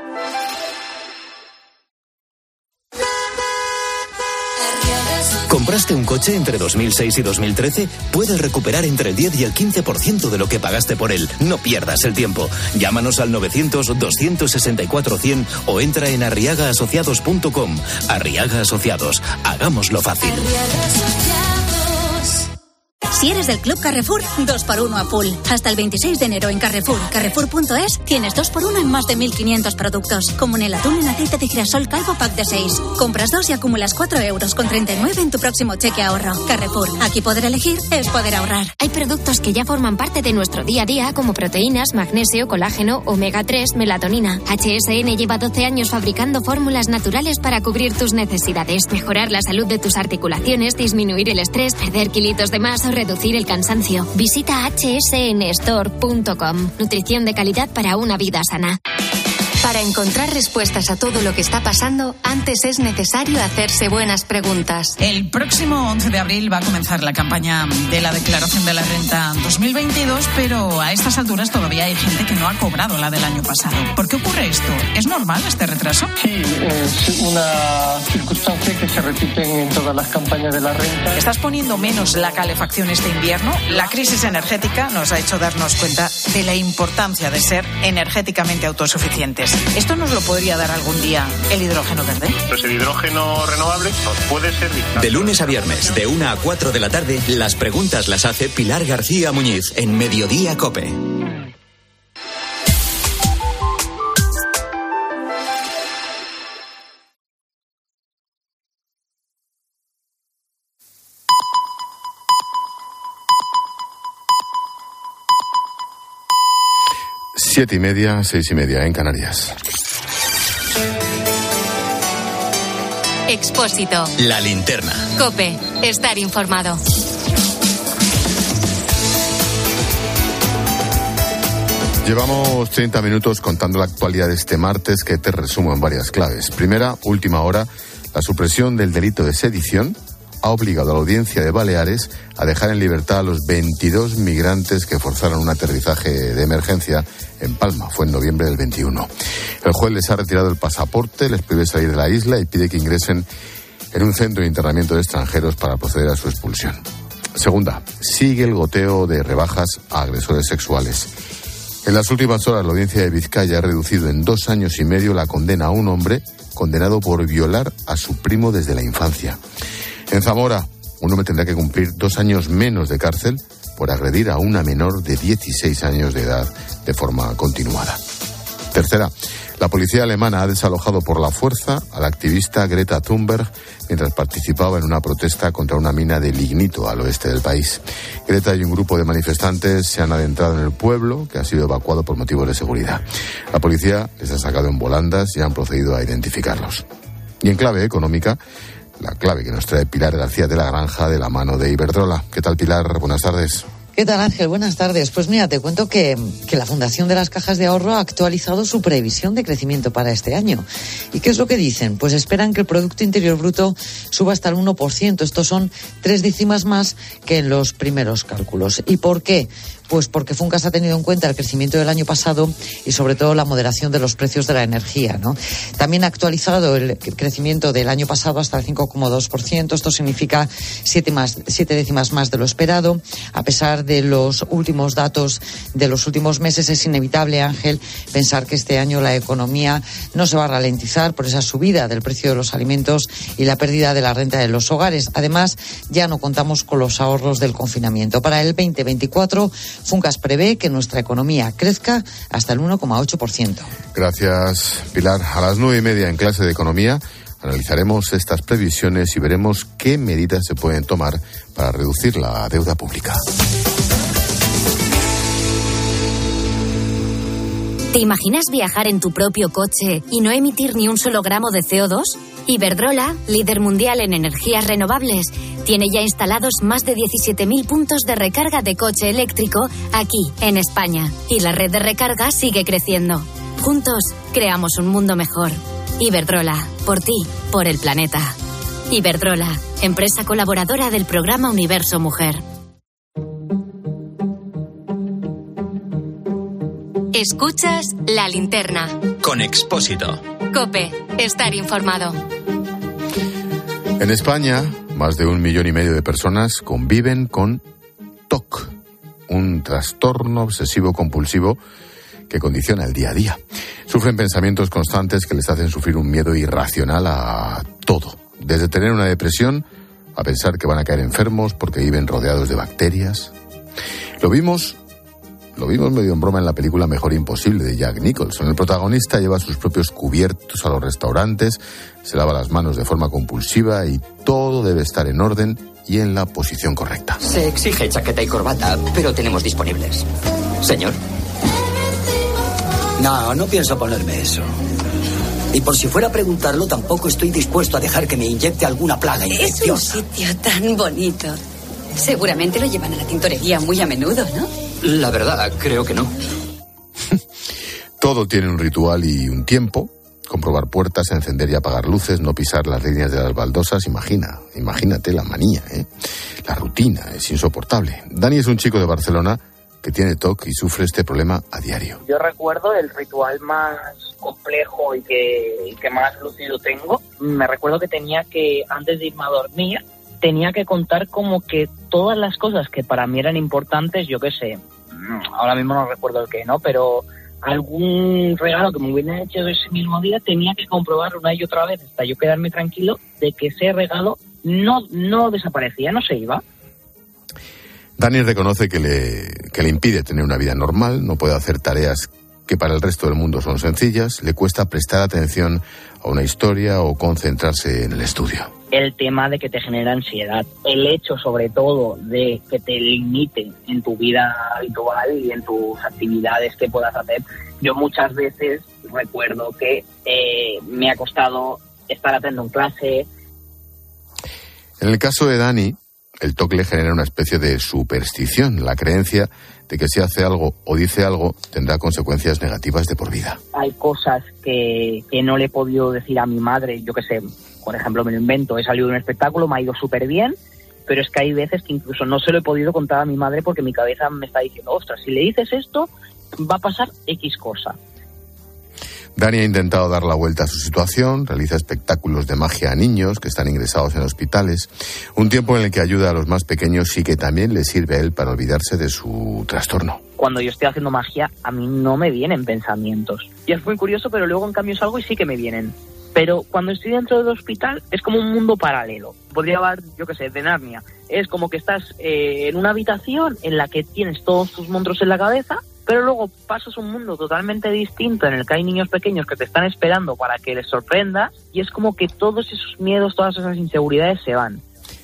¿Compraste un coche entre 2006 y 2013? Puedes recuperar entre el 10 y el 15% de lo que pagaste por él. No pierdas el tiempo. Llámanos al 900-264-100 o entra en arriagaasociados.com. Arriaga Asociados. Hagámoslo fácil. Si eres del Club Carrefour, 2x1 a full. Hasta el 26 de enero en Carrefour. Carrefour.es tienes 2x1 en más de 1.500 productos. Como en el atún en aceite de girasol Calvo Pack de 6. Compras 2 y acumulas 4,39 € en tu próximo cheque ahorro. Carrefour. Aquí poder elegir es poder ahorrar. Hay productos que ya forman parte de nuestro día a día, como proteínas, magnesio, colágeno, omega 3, melatonina. HSN lleva 12 años fabricando fórmulas naturales para cubrir tus necesidades, mejorar la salud de tus articulaciones, disminuir el estrés, perder kilitos de más o reducir el cansancio. Visita hsnstore.com. Nutrición de calidad para una vida sana. Para encontrar respuestas a todo lo que está pasando, antes es necesario hacerse buenas preguntas. El próximo 11 de abril va a comenzar la campaña de la declaración de la renta 2022, pero a estas alturas todavía hay gente que no ha cobrado la del año pasado. ¿Por qué ocurre esto? ¿Es normal este retraso? Sí, es una circunstancia que se repite en todas las campañas de la renta. ¿Estás poniendo menos la calefacción este invierno? La crisis energética nos ha hecho darnos cuenta de la importancia de ser energéticamente autosuficientes. ¿Esto nos lo podría dar algún día el hidrógeno verde? Pues el hidrógeno renovable nos puede servir. De lunes a viernes, de 1 a 4 de la tarde, las preguntas las hace Pilar García Muñiz en Mediodía COPE. Siete y media, 6:30 en Canarias. Expósito. La linterna. COPE. Estar informado. Llevamos 30 minutos contando la actualidad de este martes, que te resumo en varias claves. Primera, última hora, la supresión del delito de sedición ha obligado a la Audiencia de Baleares a dejar en libertad a los 22 migrantes que forzaron un aterrizaje de emergencia en Palma. Fue en noviembre del 21. El juez les ha retirado el pasaporte, les prohíbe salir de la isla y pide que ingresen en un centro de internamiento de extranjeros para proceder a su expulsión. Segunda, sigue el goteo de rebajas a agresores sexuales. En las últimas horas, la Audiencia de Vizcaya ha reducido en 2 años y medio la condena a un hombre condenado por violar a su primo desde la infancia. En Zamora, un hombre tendrá que cumplir 2 años menos de cárcel por agredir a una menor de 16 años de edad de forma continuada. Tercera, la policía alemana ha desalojado por la fuerza a la activista Greta Thunberg mientras participaba en una protesta contra una mina de lignito al oeste del país. Greta y un grupo de manifestantes se han adentrado en el pueblo, que ha sido evacuado por motivos de seguridad. La policía les ha sacado en volandas y han procedido a identificarlos. Y en clave económica, la clave que nos trae Pilar García de la Granja de la mano de Iberdrola. ¿Qué tal, Pilar? Buenas tardes. ¿Qué tal, Ángel? Buenas tardes. Pues mira, te cuento que la Fundación de las Cajas de Ahorro ha actualizado su previsión de crecimiento para este año. ¿Y qué es lo que dicen? Pues esperan que el Producto Interior Bruto suba hasta el 1%. Estos son 3 décimas más que en los primeros cálculos. ¿Y por qué? Pues porque Funcas ha tenido en cuenta el crecimiento del año pasado y sobre todo la moderación de los precios de la energía, ¿no? También ha actualizado el crecimiento del año pasado hasta el 5,2%. Esto significa 7 décimas más de lo esperado. A pesar de los últimos datos de los últimos meses, es inevitable, Ángel, pensar que este año la economía no se va a ralentizar por esa subida del precio de los alimentos y la pérdida de la renta de los hogares. Además, ya no contamos con los ahorros del confinamiento. Para el 2024, Funcas prevé que nuestra economía crezca hasta el 1,8%. Gracias, Pilar. A las 9:30 en clase de economía analizaremos estas previsiones y veremos qué medidas se pueden tomar para reducir la deuda pública. ¿Te imaginas viajar en tu propio coche y no emitir ni un solo gramo de CO2? Iberdrola, líder mundial en energías renovables, tiene ya instalados más de 17.000 puntos de recarga de coche eléctrico aquí, en España. Y la red de recarga sigue creciendo. Juntos, creamos un mundo mejor. Iberdrola, por ti, por el planeta. Iberdrola, empresa colaboradora del programa Universo Mujer. Escuchas La Linterna. Con Expósito. COPE. Estar informado. En España, más de 1,5 millones de personas conviven con TOC, un trastorno obsesivo-compulsivo que condiciona el día a día. Sufren pensamientos constantes que les hacen sufrir un miedo irracional a todo. Desde tener una depresión a pensar que van a caer enfermos porque viven rodeados de bacterias. Lo vimos medio en broma en la película Mejor Imposible de Jack Nicholson. El protagonista lleva sus propios cubiertos a los restaurantes, se lava las manos de forma compulsiva y todo debe estar en orden y en la posición correcta. Se exige chaqueta y corbata, pero tenemos disponibles. Señor. No pienso ponerme eso. Y por si fuera a preguntarlo, tampoco estoy dispuesto a dejar que me inyecte alguna plaga infecciosa. Es un sitio tan bonito. Seguramente lo llevan a la tintorería muy a menudo, ¿no? La verdad, creo que no. Todo tiene un ritual y un tiempo. Comprobar puertas, encender y apagar luces, no pisar las líneas de las baldosas. Imagínate la manía, ¿eh? La rutina es insoportable. Dani es un chico de Barcelona que tiene TOC y sufre este problema a diario. Yo recuerdo el ritual más complejo y que más lúcido tengo. Me recuerdo que tenía que, antes de irme a dormir, tenía que contar como que todas las cosas que para mí eran importantes, yo qué sé, ahora mismo no recuerdo el qué, ¿no? Pero algún regalo que me hubieran hecho ese mismo día, tenía que comprobar una y otra vez hasta yo quedarme tranquilo de que ese regalo no desaparecía, no se iba. Dani reconoce que le impide tener una vida normal, no puede hacer tareas que para el resto del mundo son sencillas, le cuesta prestar atención a una historia o concentrarse en el estudio. El tema de que te genera ansiedad, el hecho sobre todo de que te limite en tu vida habitual y en tus actividades que puedas hacer. Yo muchas veces recuerdo que me ha costado estar atento en clase. En el caso de Dani, el TOC le genera una especie de superstición, la creencia de que si hace algo o dice algo tendrá consecuencias negativas de por vida. Hay cosas que no le he podido decir a mi madre, yo qué sé, por ejemplo, me lo invento, he salido de un espectáculo, me ha ido súper bien, pero es que hay veces que incluso no se lo he podido contar a mi madre porque mi cabeza me está diciendo, ostras, si le dices esto, va a pasar X cosa. Dani ha intentado dar la vuelta a su situación, realiza espectáculos de magia a niños que están ingresados en hospitales, un tiempo en el que ayuda a los más pequeños y que también le sirve a él para olvidarse de su trastorno. Cuando yo estoy haciendo magia, a mí no me vienen pensamientos. Y es muy curioso, pero luego en cambio salgo y sí que me vienen. Pero cuando estoy dentro del hospital es como un mundo paralelo. Podría hablar, yo qué sé, de Narnia. Es como que estás en una habitación en la que tienes todos tus monstruos en la cabeza, pero luego pasas un mundo totalmente distinto en el que hay niños pequeños que te están esperando para que les sorprendas y es como que todos esos miedos, todas esas inseguridades se van.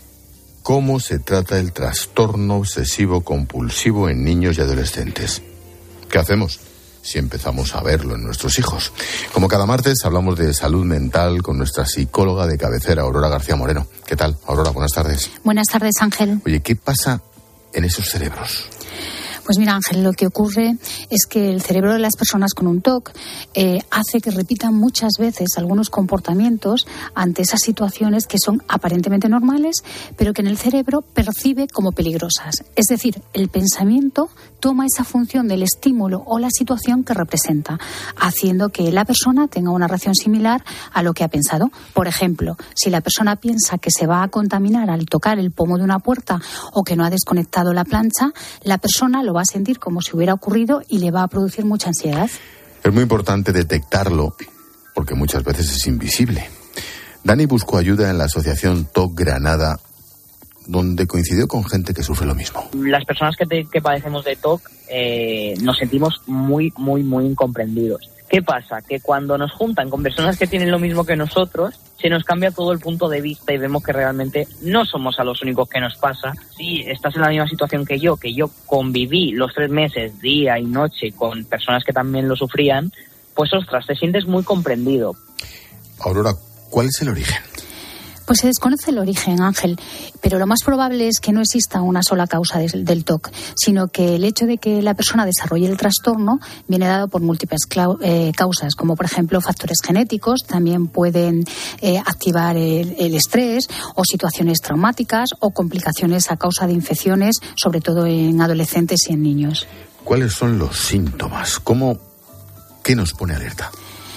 ¿Cómo se trata el trastorno obsesivo compulsivo en niños y adolescentes? ¿Qué hacemos si empezamos a verlo en nuestros hijos? Como cada martes hablamos de salud mental con nuestra psicóloga de cabecera, Aurora García Moreno. ¿Qué tal, Aurora? Buenas tardes. Buenas tardes, Ángel. Oye, ¿qué pasa en esos cerebros? Pues mira, Ángel, lo que ocurre es que el cerebro de las personas con un TOC hace que repitan muchas veces algunos comportamientos ante esas situaciones que son aparentemente normales, pero que en el cerebro percibe como peligrosas. Es decir, el pensamiento toma esa función del estímulo o la situación que representa, haciendo que la persona tenga una reacción similar a lo que ha pensado. Por ejemplo, si la persona piensa que se va a contaminar al tocar el pomo de una puerta o que no ha desconectado la plancha, la persona lo va a sentir como si hubiera ocurrido y le va a producir mucha ansiedad. Es muy importante detectarlo porque muchas veces es invisible. Dani buscó ayuda en la asociación TOC Granada, donde coincidió con gente que sufre lo mismo. Las personas que padecemos de TOC nos sentimos muy incomprendidos. ¿Qué pasa? Que cuando nos juntan con personas que tienen lo mismo que nosotros, se nos cambia todo el punto de vista y vemos que realmente no somos a los únicos que nos pasa. Si estás en la misma situación que yo conviví los 3 meses, día y noche, con personas que también lo sufrían, pues ostras, te sientes muy comprendido. Aurora, ¿cuál es el origen? Pues se desconoce el origen, Ángel, pero lo más probable es que no exista una sola causa del TOC, sino que el hecho de que la persona desarrolle el trastorno viene dado por múltiples causas, como por ejemplo factores genéticos, también pueden activar el estrés o situaciones traumáticas o complicaciones a causa de infecciones, sobre todo en adolescentes y en niños. ¿Cuáles son los síntomas? ¿Qué nos pone alerta?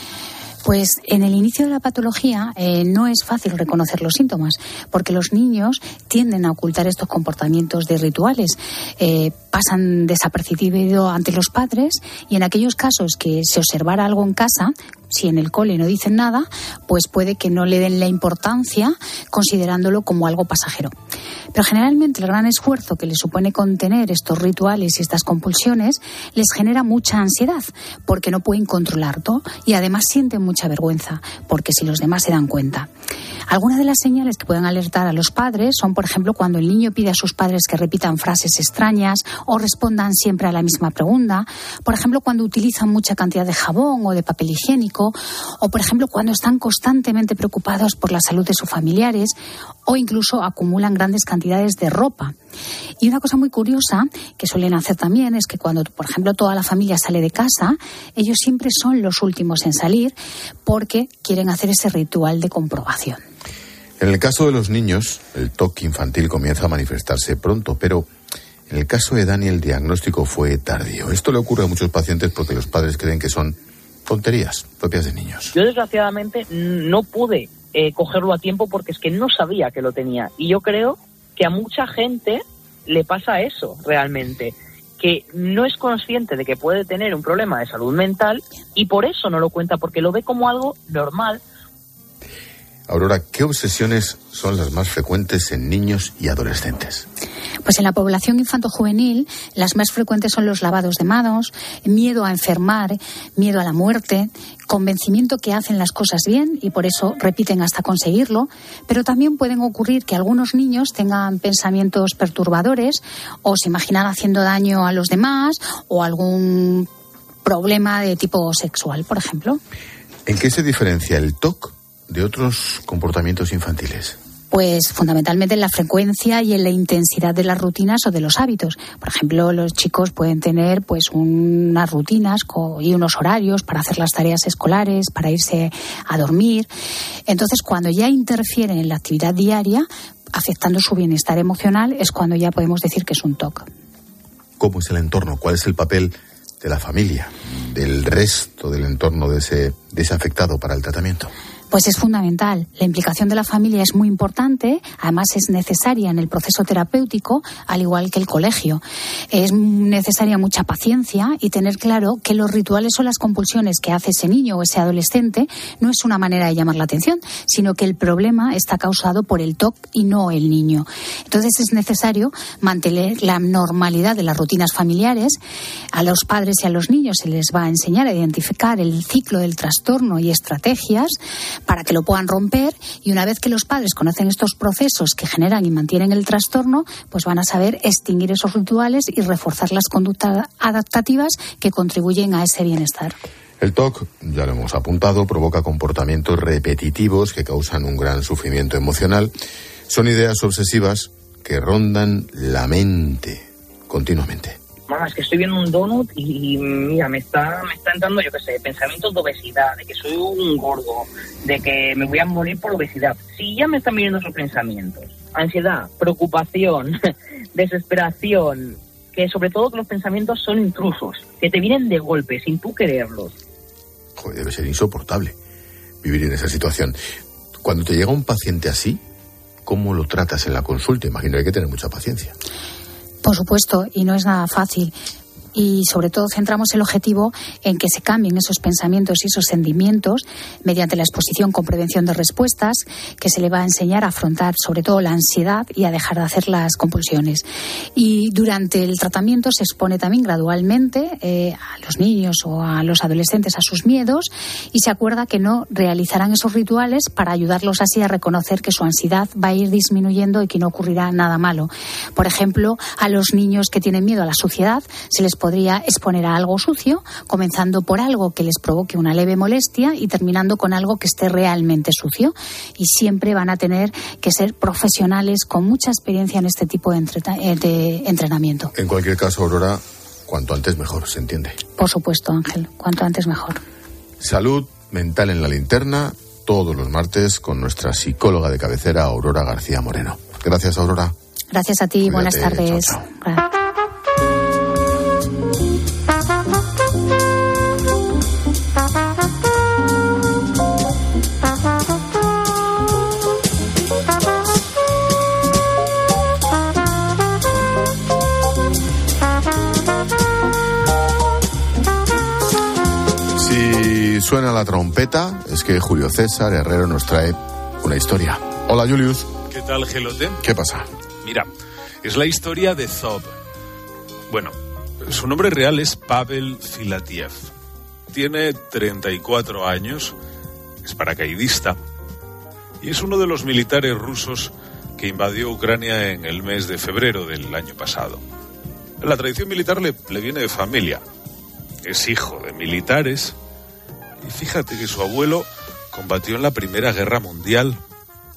Pues en el inicio de la patología no es fácil reconocer los síntomas, porque los niños tienden a ocultar estos comportamientos de rituales, pasan desapercibidos ante los padres y en aquellos casos que se observara algo en casa, si en el cole no dicen nada, pues puede que no le den la importancia considerándolo como algo pasajero. Pero generalmente el gran esfuerzo que les supone contener estos rituales y estas compulsiones les genera mucha ansiedad porque no pueden controlarlo y además sienten mucha vergüenza porque si los demás se dan cuenta. Algunas de las señales que pueden alertar a los padres son, por ejemplo, cuando el niño pide a sus padres que repitan frases extrañas o respondan siempre a la misma pregunta, por ejemplo, cuando utilizan mucha cantidad de jabón o de papel higiénico, o por ejemplo, cuando están constantemente preocupados por la salud de sus familiares, o incluso acumulan grandes cantidades de ropa. Y una cosa muy curiosa que suelen hacer también es que cuando, por ejemplo, toda la familia sale de casa, ellos siempre son los últimos en salir porque quieren hacer ese ritual de comprobación. En el caso de los niños, el TOC infantil comienza a manifestarse pronto, pero en el caso de Dani el diagnóstico fue tardío. Esto le ocurre a muchos pacientes porque los padres creen que son tonterías propias de niños. Yo desgraciadamente no pude cogerlo a tiempo porque es que no sabía que lo tenía. Y yo creo que a mucha gente le pasa eso realmente, que no es consciente de que puede tener un problema de salud mental y por eso no lo cuenta, porque lo ve como algo normal. Aurora, ¿qué obsesiones son las más frecuentes en niños y adolescentes? Pues en la población infanto-juvenil las más frecuentes son los lavados de manos, miedo a enfermar, miedo a la muerte, convencimiento que hacen las cosas bien y por eso repiten hasta conseguirlo, pero también pueden ocurrir que algunos niños tengan pensamientos perturbadores o se imaginan haciendo daño a los demás o algún problema de tipo sexual, por ejemplo. ¿En qué se diferencia el TOC de otros comportamientos infantiles? Pues fundamentalmente en la frecuencia y en la intensidad de las rutinas o de los hábitos. Por ejemplo, los chicos pueden tener pues unas rutinas y unos horarios para hacer las tareas escolares, para irse a dormir. Entonces, cuando ya interfieren en la actividad diaria, afectando su bienestar emocional, es cuando ya podemos decir que es un TOC. ¿Cómo es el entorno? ¿Cuál es el papel de la familia, del resto del entorno de ese afectado para el tratamiento? Pues es fundamental. La implicación de la familia es muy importante, además es necesaria en el proceso terapéutico, al igual que el colegio. Es necesaria mucha paciencia y tener claro que los rituales o las compulsiones que hace ese niño o ese adolescente no es una manera de llamar la atención, sino que el problema está causado por el TOC y no el niño. Entonces es necesario mantener la normalidad de las rutinas familiares. A los padres y a los niños se les va a enseñar a identificar el ciclo del trastorno y estrategias para que lo puedan romper, y una vez que los padres conocen estos procesos que generan y mantienen el trastorno, pues van a saber extinguir esos rituales y reforzar las conductas adaptativas que contribuyen a ese bienestar. El TOC, ya lo hemos apuntado, provoca comportamientos repetitivos que causan un gran sufrimiento emocional. Son ideas obsesivas que rondan la mente continuamente. Mamá, es que estoy viendo un donut y mira, me está entrando, yo qué sé, pensamientos de obesidad, de que soy un gordo, de que me voy a morir por obesidad. Si ya me están viniendo esos pensamientos, ansiedad, preocupación, desesperación, que sobre todo que los pensamientos son intrusos, que te vienen de golpe, sin tú quererlos. Joder, debe ser insoportable vivir en esa situación. Cuando te llega un paciente así, ¿cómo lo tratas en la consulta? Imagino que hay que tener mucha paciencia. Por supuesto, y no es nada fácil. Y sobre todo centramos el objetivo en que se cambien esos pensamientos y esos sentimientos mediante la exposición con prevención de respuestas, que se le va a enseñar a afrontar sobre todo la ansiedad y a dejar de hacer las compulsiones. Y durante el tratamiento se expone también gradualmente a los niños o a los adolescentes a sus miedos y se acuerda que no realizarán esos rituales para ayudarlos así a reconocer que su ansiedad va a ir disminuyendo y que no ocurrirá nada malo. Por ejemplo, a los niños que tienen miedo a la suciedad se les podría exponer a algo sucio, comenzando por algo que les provoque una leve molestia y terminando con algo que esté realmente sucio. Y siempre van a tener que ser profesionales con mucha experiencia en este tipo de entrenamiento. En cualquier caso, Aurora, cuanto antes mejor, ¿se entiende? Por supuesto, Ángel, cuanto antes mejor. Salud mental en la linterna, todos los martes con nuestra psicóloga de cabecera, Aurora García Moreno. Gracias, Aurora. Gracias a ti, cuídate, buenas tardes. Chao, chao. Si suena la trompeta, es que Julio César Herrero nos trae una historia. Hola, Julius. ¿Qué tal, Gelote? ¿Qué pasa? Mira, es la historia de Zob. Bueno, su nombre real es Pavel Filatiev. Tiene 34 años, es paracaidista y es uno de los militares rusos que invadió Ucrania en el mes de febrero del año pasado. La tradición militar le viene de familia. Es hijo de militares y fíjate que su abuelo combatió en la Primera Guerra Mundial.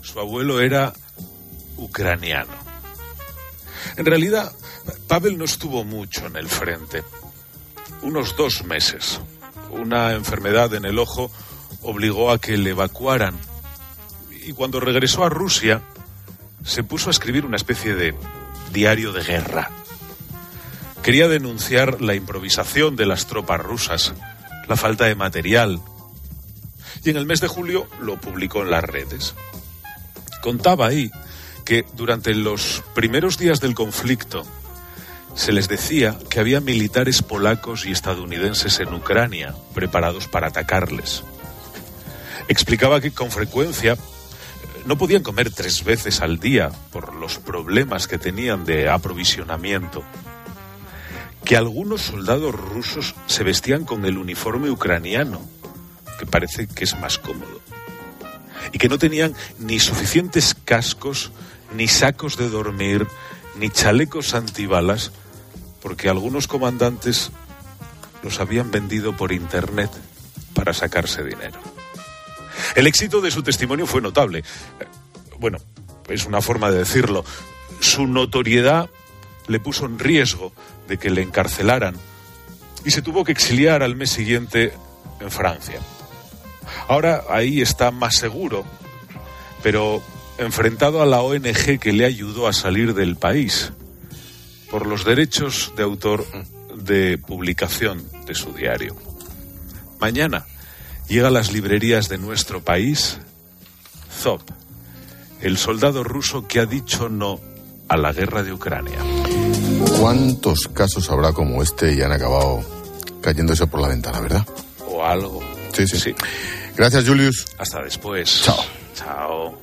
Su abuelo era ucraniano. En realidad, Pavel no estuvo mucho en el frente. Unos 2 meses. Una enfermedad en el ojo obligó a que le evacuaran. Y cuando regresó a Rusia, se puso a escribir una especie de diario de guerra. Quería denunciar la improvisación de las tropas rusas, la falta de material. Y en el mes de julio lo publicó en las redes. Contaba ahí que durante los primeros días del conflicto se les decía que había militares polacos y estadounidenses en Ucrania preparados para atacarles. Explicaba que con frecuencia no podían comer 3 veces al día por los problemas que tenían de aprovisionamiento. Que algunos soldados rusos se vestían con el uniforme ucraniano, que parece que es más cómodo. Y que no tenían ni suficientes cascos, ni sacos de dormir, ni chalecos antibalas, porque algunos comandantes los habían vendido por internet para sacarse dinero. El éxito de su testimonio fue notable. Bueno, es una forma de decirlo. Su notoriedad le puso en riesgo de que le encarcelaran y se tuvo que exiliar al mes siguiente en Francia. Ahora ahí está más seguro, pero enfrentado a la ONG que le ayudó a salir del país por los derechos de autor de publicación de su diario. Mañana llega a las librerías de nuestro país Zop, el soldado ruso que ha dicho no a la guerra de Ucrania. ¿Cuántos casos habrá como este y han acabado cayéndose por la ventana, verdad? O algo. Sí. Gracias, Julius. Hasta después. Chao. Chao.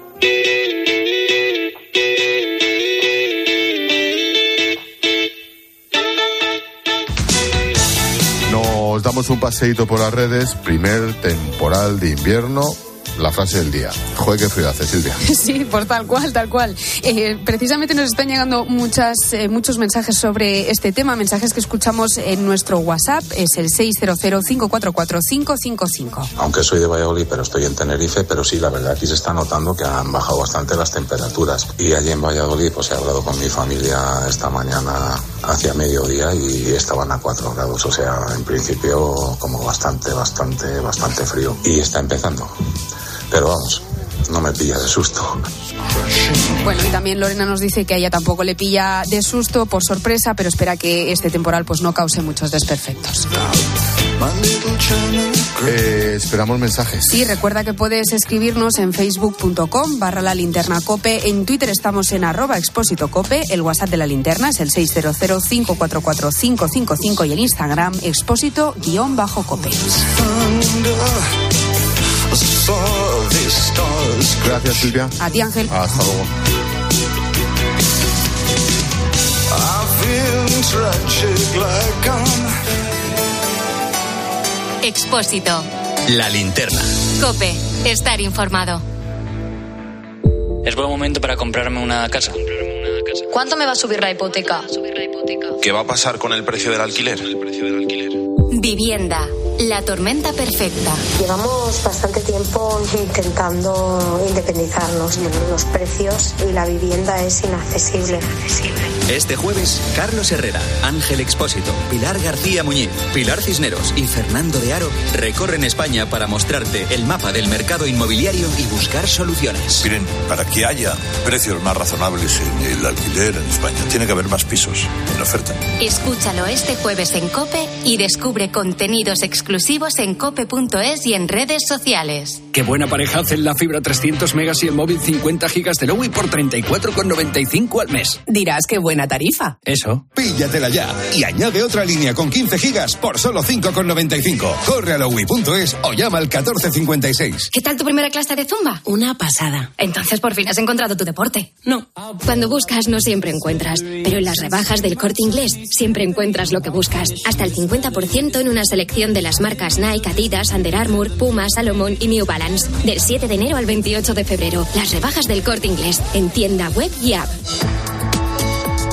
Nos damos un paseíto por las redes. Primer temporal de invierno. La frase del día. Joder, qué frío hace, Silvia. Sí, pues tal cual. Precisamente nos están llegando muchos mensajes sobre este tema, mensajes que escuchamos en nuestro WhatsApp, es el 600-544-555. Aunque soy de Valladolid, pero estoy en Tenerife, pero sí, la verdad aquí se está notando que han bajado bastante las temperaturas. Y allí en Valladolid, pues he hablado con mi familia esta mañana hacia mediodía y estaban a 4 grados, o sea, en principio como bastante frío. Y está empezando. Pero vamos, no me pilla de susto. Bueno, y también Lorena nos dice que a ella tampoco le pilla de susto, por sorpresa, pero espera que este temporal pues no cause muchos desperfectos. Esperamos mensajes. Sí, recuerda que puedes escribirnos en facebook.com/lalinternacope. En Twitter estamos en @expósitocope. El WhatsApp de la linterna es el 600-544-555 y el Instagram expósito_cope. Gracias, Silvia. A ti, Ángel. Hasta luego. Expósito. La linterna. COPE. Estar informado. Es buen momento para comprarme una casa. ¿Cuánto me va a subir la hipoteca? ¿Qué va a pasar con el precio del alquiler? Vivienda. La tormenta perfecta. Llevamos bastante tiempo intentando independizarnos. Los precios y la vivienda es inaccesible. Este jueves, Carlos Herrera, Ángel Expósito, Pilar García Muñiz, Pilar Cisneros y Fernando de Aro recorren España para mostrarte el mapa del mercado inmobiliario y buscar soluciones. Miren, para que haya precios más razonables en el alquiler en España, tiene que haber más pisos en oferta. Escúchalo este jueves en COPE y descubre contenidos exclusivos en cope.es y en redes sociales. Qué buena pareja hacen la fibra 300 megas y el móvil 50 gigas de Lowy por 34,95 al mes. Dirás qué buena tarifa. Eso. Píllatela ya y añade otra línea con 15 gigas por solo 5,95. Corre a lowy.es o llama al 1456. ¿Qué tal tu primera clase de Zumba? Una pasada. Entonces por fin has encontrado tu deporte. No. Cuando buscas no siempre encuentras, pero en las rebajas del Corte Inglés siempre encuentras lo que buscas. Hasta el 50% en una selección de las marcas Nike, Adidas, Under Armour, Puma, Salomón y New Balance. Del 7 de enero al 28 de febrero. Las rebajas del Corte Inglés en tienda web y app.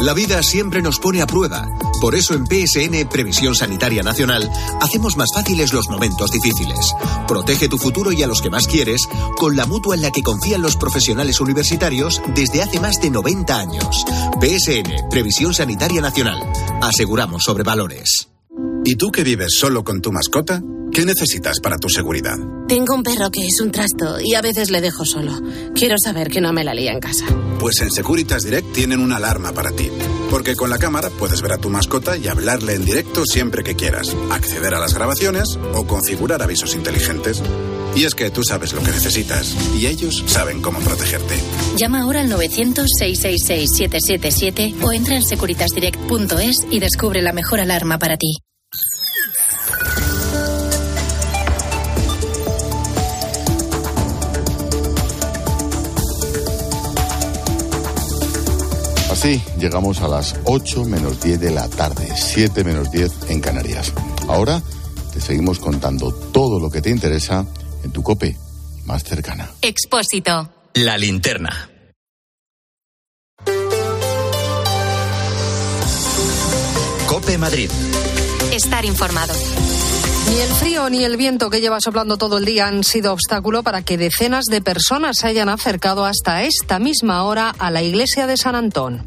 La vida siempre nos pone a prueba. Por eso en PSN, Previsión Sanitaria Nacional, hacemos más fáciles los momentos difíciles. Protege tu futuro y a los que más quieres con la mutua en la que confían los profesionales universitarios desde hace más de 90 años. PSN, Previsión Sanitaria Nacional. Aseguramos sobre valores. ¿Y tú que vives solo con tu mascota? ¿Qué necesitas para tu seguridad? Tengo un perro que es un trasto y a veces le dejo solo. Quiero saber que no me la lía en casa. Pues en Securitas Direct tienen una alarma para ti. Porque con la cámara puedes ver a tu mascota y hablarle en directo siempre que quieras, acceder a las grabaciones o configurar avisos inteligentes. Y es que tú sabes lo que necesitas y ellos saben cómo protegerte. Llama ahora al 900-666-777 o entra en securitasdirect.es y descubre la mejor alarma para ti. Así llegamos a las 8 menos 10 de la tarde, 7 menos 10 en Canarias. Ahora te seguimos contando todo lo que te interesa en tu COPE más cercana. Expósito. La linterna. COPE Madrid. Estar informado. Ni el frío ni el viento que lleva soplando todo el día han sido obstáculo para que decenas de personas se hayan acercado hasta esta misma hora a la iglesia de San Antón.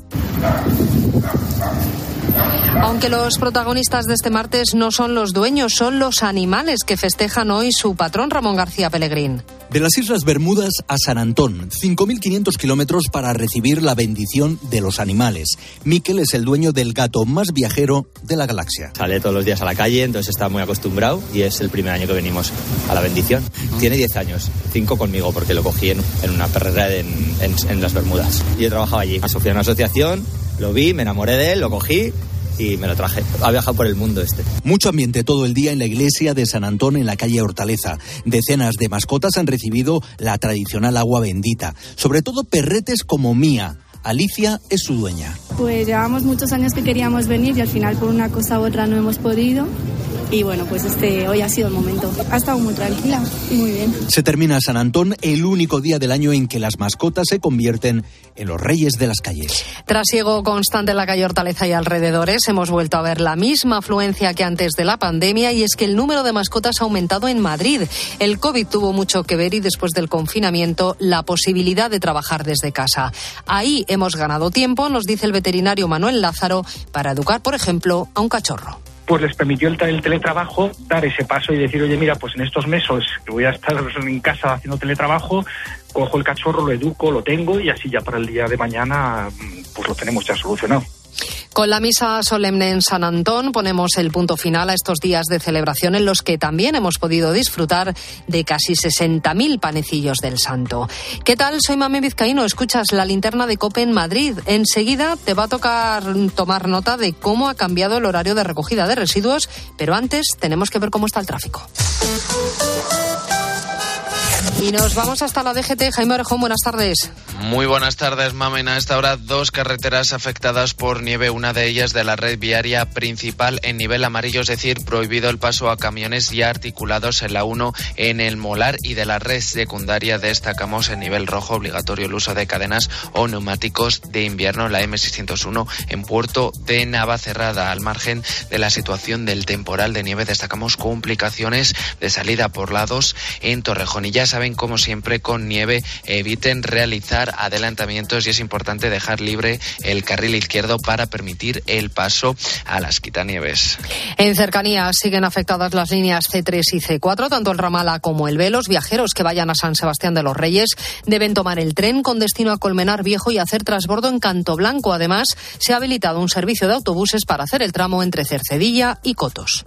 Aunque los protagonistas de este martes no son los dueños, son los animales que festejan hoy su patrón Ramón García Pellegrín. De las Islas Bermudas a San Antón, 5.500 kilómetros para recibir la bendición de los animales. Miquel es el dueño del gato más viajero de la galaxia. Sale todos los días a la calle, entonces está muy acostumbrado y es el primer año que venimos a la bendición. Tiene 10 años, 5 conmigo porque lo cogí en una perrera en las Bermudas. Yo he trabajado allí. Asocié a una asociación, lo vi, me enamoré de él, lo cogí y me lo traje. Ha viajado por el mundo este. Mucho ambiente todo el día en la iglesia de San Antón en la calle Hortaleza. Decenas de mascotas han recibido la tradicional agua bendita. Sobre todo perretes como Mía. Alicia es su dueña. Pues llevamos muchos años que queríamos venir y al final por una cosa u otra no hemos podido. Y bueno, pues hoy ha sido el momento. Ha estado muy tranquila y muy bien. Se termina San Antón, el único día del año en que las mascotas se convierten en los reyes de las calles. Trasiego constante en la calle Hortaleza y alrededores. Hemos vuelto a ver la misma afluencia que antes de la pandemia y es que el número de mascotas ha aumentado en Madrid. El COVID tuvo mucho que ver y después del confinamiento la posibilidad de trabajar desde casa. Ahí hemos ganado tiempo, nos dice el veterinario Manuel Lázaro, para educar, por ejemplo, a un cachorro. Pues les permitió el teletrabajo dar ese paso y decir, oye, mira, pues en estos meses que voy a estar en casa haciendo teletrabajo, cojo el cachorro, lo educo, lo tengo y así ya para el día de mañana pues lo tenemos ya solucionado. Con la misa solemne en San Antón ponemos el punto final a estos días de celebración en los que también hemos podido disfrutar de casi 60.000 panecillos del santo. ¿Qué tal? Soy Mami Vizcaíno, escuchas la linterna de COPE en Madrid. Enseguida te va a tocar tomar nota de cómo ha cambiado el horario de recogida de residuos, pero antes tenemos que ver cómo está el tráfico. Y nos vamos hasta la DGT. Jaime Orejón, buenas tardes. Muy buenas tardes, Mamen. A esta hora, 2 carreteras afectadas por nieve, una de ellas de la red viaria principal en nivel amarillo, es decir, prohibido el paso a camiones ya articulados en la 1 en el Molar, y de la red secundaria destacamos en nivel rojo, obligatorio el uso de cadenas o neumáticos de invierno en la M601 en Puerto de Navacerrada. Al margen de la situación del temporal de nieve, destacamos complicaciones de salida por lados en Torrejón. Y ya saben, como siempre, con nieve eviten realizar adelantamientos y es importante dejar libre el carril izquierdo para permitir el paso a las quitanieves. En cercanías siguen afectadas las líneas C3 y C4, tanto el ramal A como el B. Los viajeros que vayan a San Sebastián de los Reyes deben tomar el tren con destino a Colmenar Viejo y hacer transbordo en Cantoblanco. Además, se ha habilitado un servicio de autobuses para hacer el tramo entre Cercedilla y Cotos.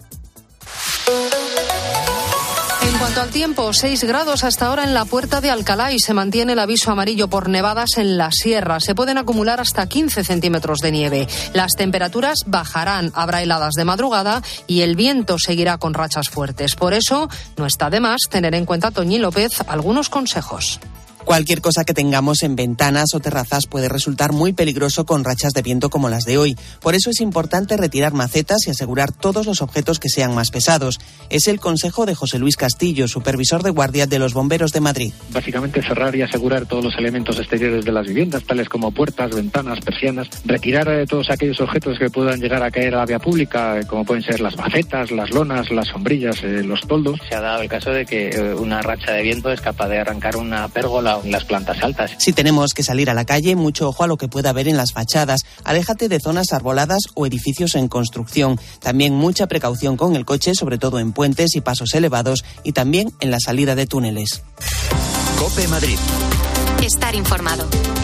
En cuanto al tiempo, 6 grados hasta ahora en la Puerta de Alcalá y se mantiene el aviso amarillo por nevadas en la sierra. Se pueden acumular hasta 15 centímetros de nieve. Las temperaturas bajarán, habrá heladas de madrugada y el viento seguirá con rachas fuertes. Por eso, no está de más tener en cuenta, Toñi López, algunos consejos. Cualquier cosa que tengamos en ventanas o terrazas puede resultar muy peligroso con rachas de viento como las de hoy. Por eso es importante retirar macetas y asegurar todos los objetos que sean más pesados. Es el consejo de José Luis Castillo, supervisor de guardia de los Bomberos de Madrid. Básicamente cerrar y asegurar todos los elementos exteriores de las viviendas, tales como puertas, ventanas, persianas, retirar todos aquellos objetos que puedan llegar a caer a la vía pública, como pueden ser las macetas, las lonas, las sombrillas, los toldos. Se ha dado el caso de que una racha de viento es capaz de arrancar una pérgola en las plantas altas. Si tenemos que salir a la calle, mucho ojo a lo que pueda haber en las fachadas. Aléjate de zonas arboladas o edificios en construcción. También mucha precaución con el coche, sobre todo en puentes y pasos elevados, y también en la salida de túneles. COPE Madrid. Estar informado.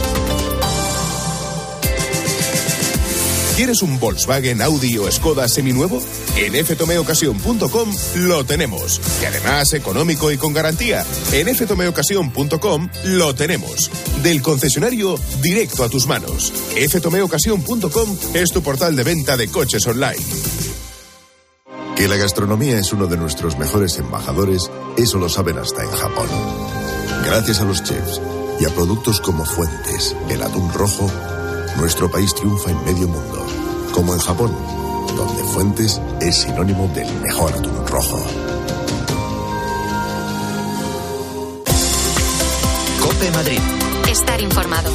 ¿Quieres un Volkswagen, Audi o Skoda seminuevo? En ftomeocasión.com lo tenemos. Y además económico y con garantía. En ftomeocasión.com lo tenemos. Del concesionario directo a tus manos. ftomeocasión.com es tu portal de venta de coches online. Que la gastronomía es uno de nuestros mejores embajadores, eso lo saben hasta en Japón. Gracias a los chefs y a productos como Fuentes, el atún rojo, nuestro país triunfa en medio mundo. Como en Japón, donde Fuentes es sinónimo del mejor atún rojo. COPE Madrid. Estar informado.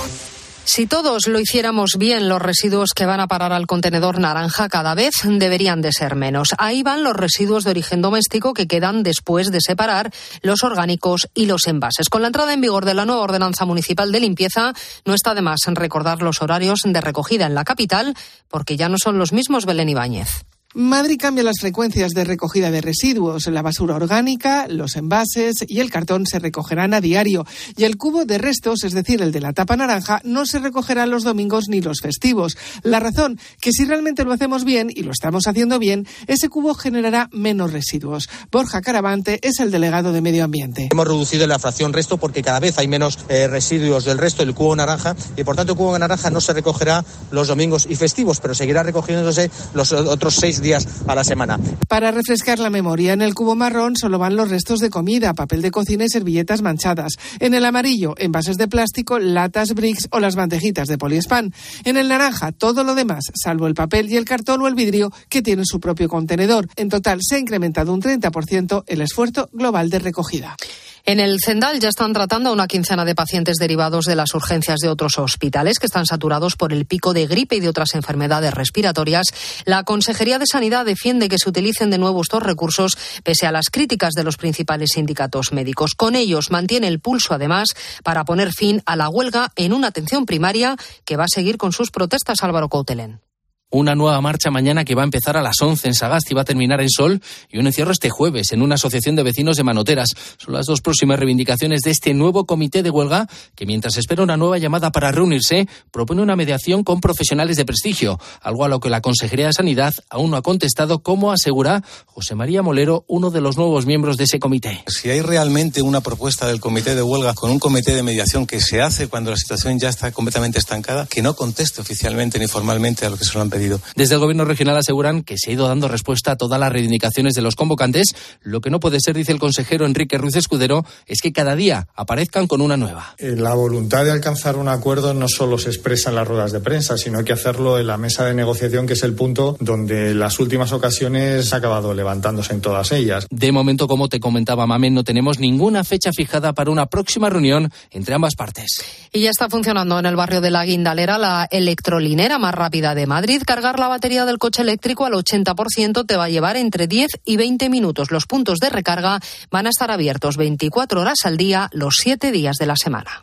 Si todos lo hiciéramos bien, los residuos que van a parar al contenedor naranja cada vez deberían de ser menos. Ahí van los residuos de origen doméstico que quedan después de separar los orgánicos y los envases. Con la entrada en vigor de la nueva ordenanza municipal de limpieza, no está de más recordar los horarios de recogida en la capital, porque ya no son los mismos. Belén Ibáñez. Madrid cambia las frecuencias de recogida de residuos. La basura orgánica, los envases y el cartón se recogerán a diario. Y el cubo de restos, es decir, el de la tapa naranja, no se recogerá los domingos ni los festivos. La razón, que si realmente lo hacemos bien, y lo estamos haciendo bien, ese cubo generará menos residuos. Borja Caravante es el delegado de Medio Ambiente. Hemos reducido la fracción resto porque cada vez hay menos residuos del resto del cubo naranja y por tanto el cubo naranja no se recogerá los domingos y festivos, pero seguirá recogiéndose los otros 6 días a la semana. Para refrescar la memoria, en el cubo marrón solo van los restos de comida, papel de cocina y servilletas manchadas. En el amarillo, envases de plástico, latas, bricks o las bandejitas de poliespán. En el naranja, todo lo demás, salvo el papel y el cartón o el vidrio, que tienen su propio contenedor. En total, se ha incrementado un 30% el esfuerzo global de recogida. En el Zendal ya están tratando a una quincena de pacientes derivados de las urgencias de otros hospitales que están saturados por el pico de gripe y de otras enfermedades respiratorias. La Consejería de Sanidad defiende que se utilicen de nuevo estos recursos pese a las críticas de los principales sindicatos médicos. Con ellos mantiene el pulso, además, para poner fin a la huelga en una atención primaria que va a seguir con sus protestas. Álvaro Coutelén. Una nueva marcha mañana que va a empezar a las 11 en Sagasti y va a terminar en Sol, y un encierro este jueves en una asociación de vecinos de Manoteras. Son las dos próximas reivindicaciones de este nuevo comité de huelga que, mientras espera una nueva llamada para reunirse, propone una mediación con profesionales de prestigio, algo a lo que la Consejería de Sanidad aún no ha contestado, como asegura José María Molero, uno de los nuevos miembros de ese comité. Si hay realmente una propuesta del comité de huelga con un comité de mediación que se hace cuando la situación ya está completamente estancada, que no conteste oficialmente ni formalmente a lo que se lo han pedido. Desde el Gobierno regional aseguran que se ha ido dando respuesta a todas las reivindicaciones de los convocantes. Lo que no puede ser, dice el consejero Enrique Ruiz Escudero, es que cada día aparezcan con una nueva. La voluntad de alcanzar un acuerdo no solo se expresa en las ruedas de prensa, sino hay que hacerlo en la mesa de negociación, que es el punto donde en las últimas ocasiones ha acabado levantándose en todas ellas. De momento, como te comentaba Mamen, no tenemos ninguna fecha fijada para una próxima reunión entre ambas partes. Y ya está funcionando en el barrio de la Guindalera la electrolinera más rápida de Madrid. Cargar la batería del coche eléctrico al 80% te va a llevar entre 10 y 20 minutos. Los puntos de recarga van a estar abiertos 24 horas al día, los 7 días de la semana.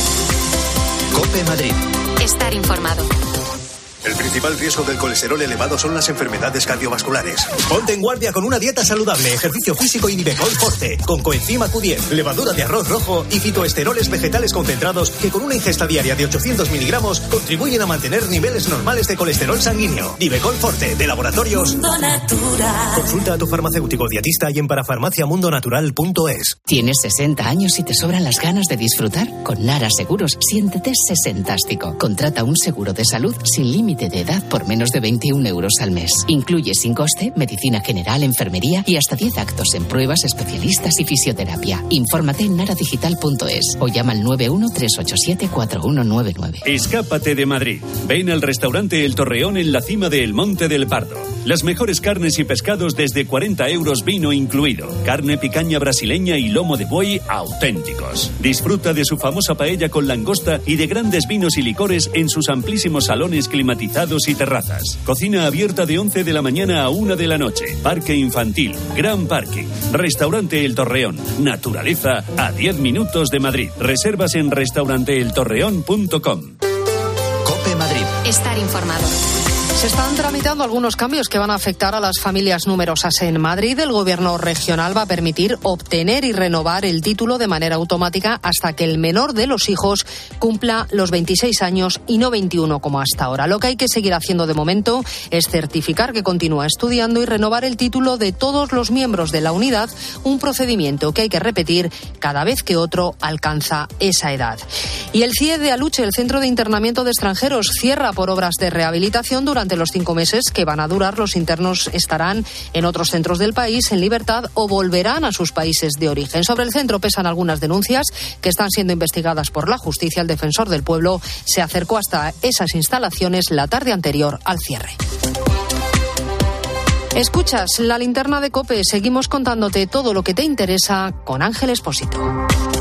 COPE Madrid. Estar informado. El principal riesgo del colesterol elevado son las enfermedades cardiovasculares. Ponte en guardia con una dieta saludable, ejercicio físico y Nivecol Forte, con coenzima Q10, levadura de arroz rojo y fitoesteroles vegetales concentrados que con una ingesta diaria de 800 miligramos contribuyen a mantener niveles normales de colesterol sanguíneo. Nivecol Forte, de Laboratorios Mundo Natural. Consulta a tu farmacéutico dietista y en parafarmaciamundonatural.es. ¿Tienes 60 años y te sobran las ganas de disfrutar? Con Nara Seguros, siéntete sesentástico. Contrata un seguro de salud sin límite límite de edad por menos de 21 euros al mes. Incluye sin coste medicina general, enfermería y hasta 10 actos en pruebas, especialistas y fisioterapia. Infórmate en naradigital.es o llama al 91-387-4199. Escápate de Madrid. Ven al restaurante El Torreón en la cima del Monte del Pardo. Las mejores carnes y pescados desde 40 euros, vino incluido. Carne picaña brasileña y lomo de buey auténticos. Disfruta de su famosa paella con langosta y de grandes vinos y licores en sus amplísimos salones climatizados y terrazas. Cocina abierta de 11 de la mañana a 1 de la noche. Parque infantil, gran parking. Restaurante El Torreón. Naturaleza a 10 minutos de Madrid. Reservas en restauranteeltorreón.com. COPE Madrid. Estar informado. Se están tramitando algunos cambios que van a afectar a las familias numerosas en Madrid. El gobierno regional va a permitir obtener y renovar el título de manera automática hasta que el menor de los hijos cumpla los 26 años y no 21 como hasta ahora. Lo que hay que seguir haciendo de momento es certificar que continúa estudiando y renovar el título de todos los miembros de la unidad, un procedimiento que hay que repetir cada vez que otro alcanza esa edad. Y el CIE de Aluche, el Centro de Internamiento de Extranjeros, cierra por obras de rehabilitación. Durante los 5 meses que van a durar, los internos estarán en otros centros del país en libertad o volverán a sus países de origen. Sobre el centro pesan algunas denuncias que están siendo investigadas por la justicia. El defensor del pueblo se acercó hasta esas instalaciones la tarde anterior al cierre. Escuchas la linterna de COPE. Seguimos contándote todo lo que te interesa con Ángel Expósito.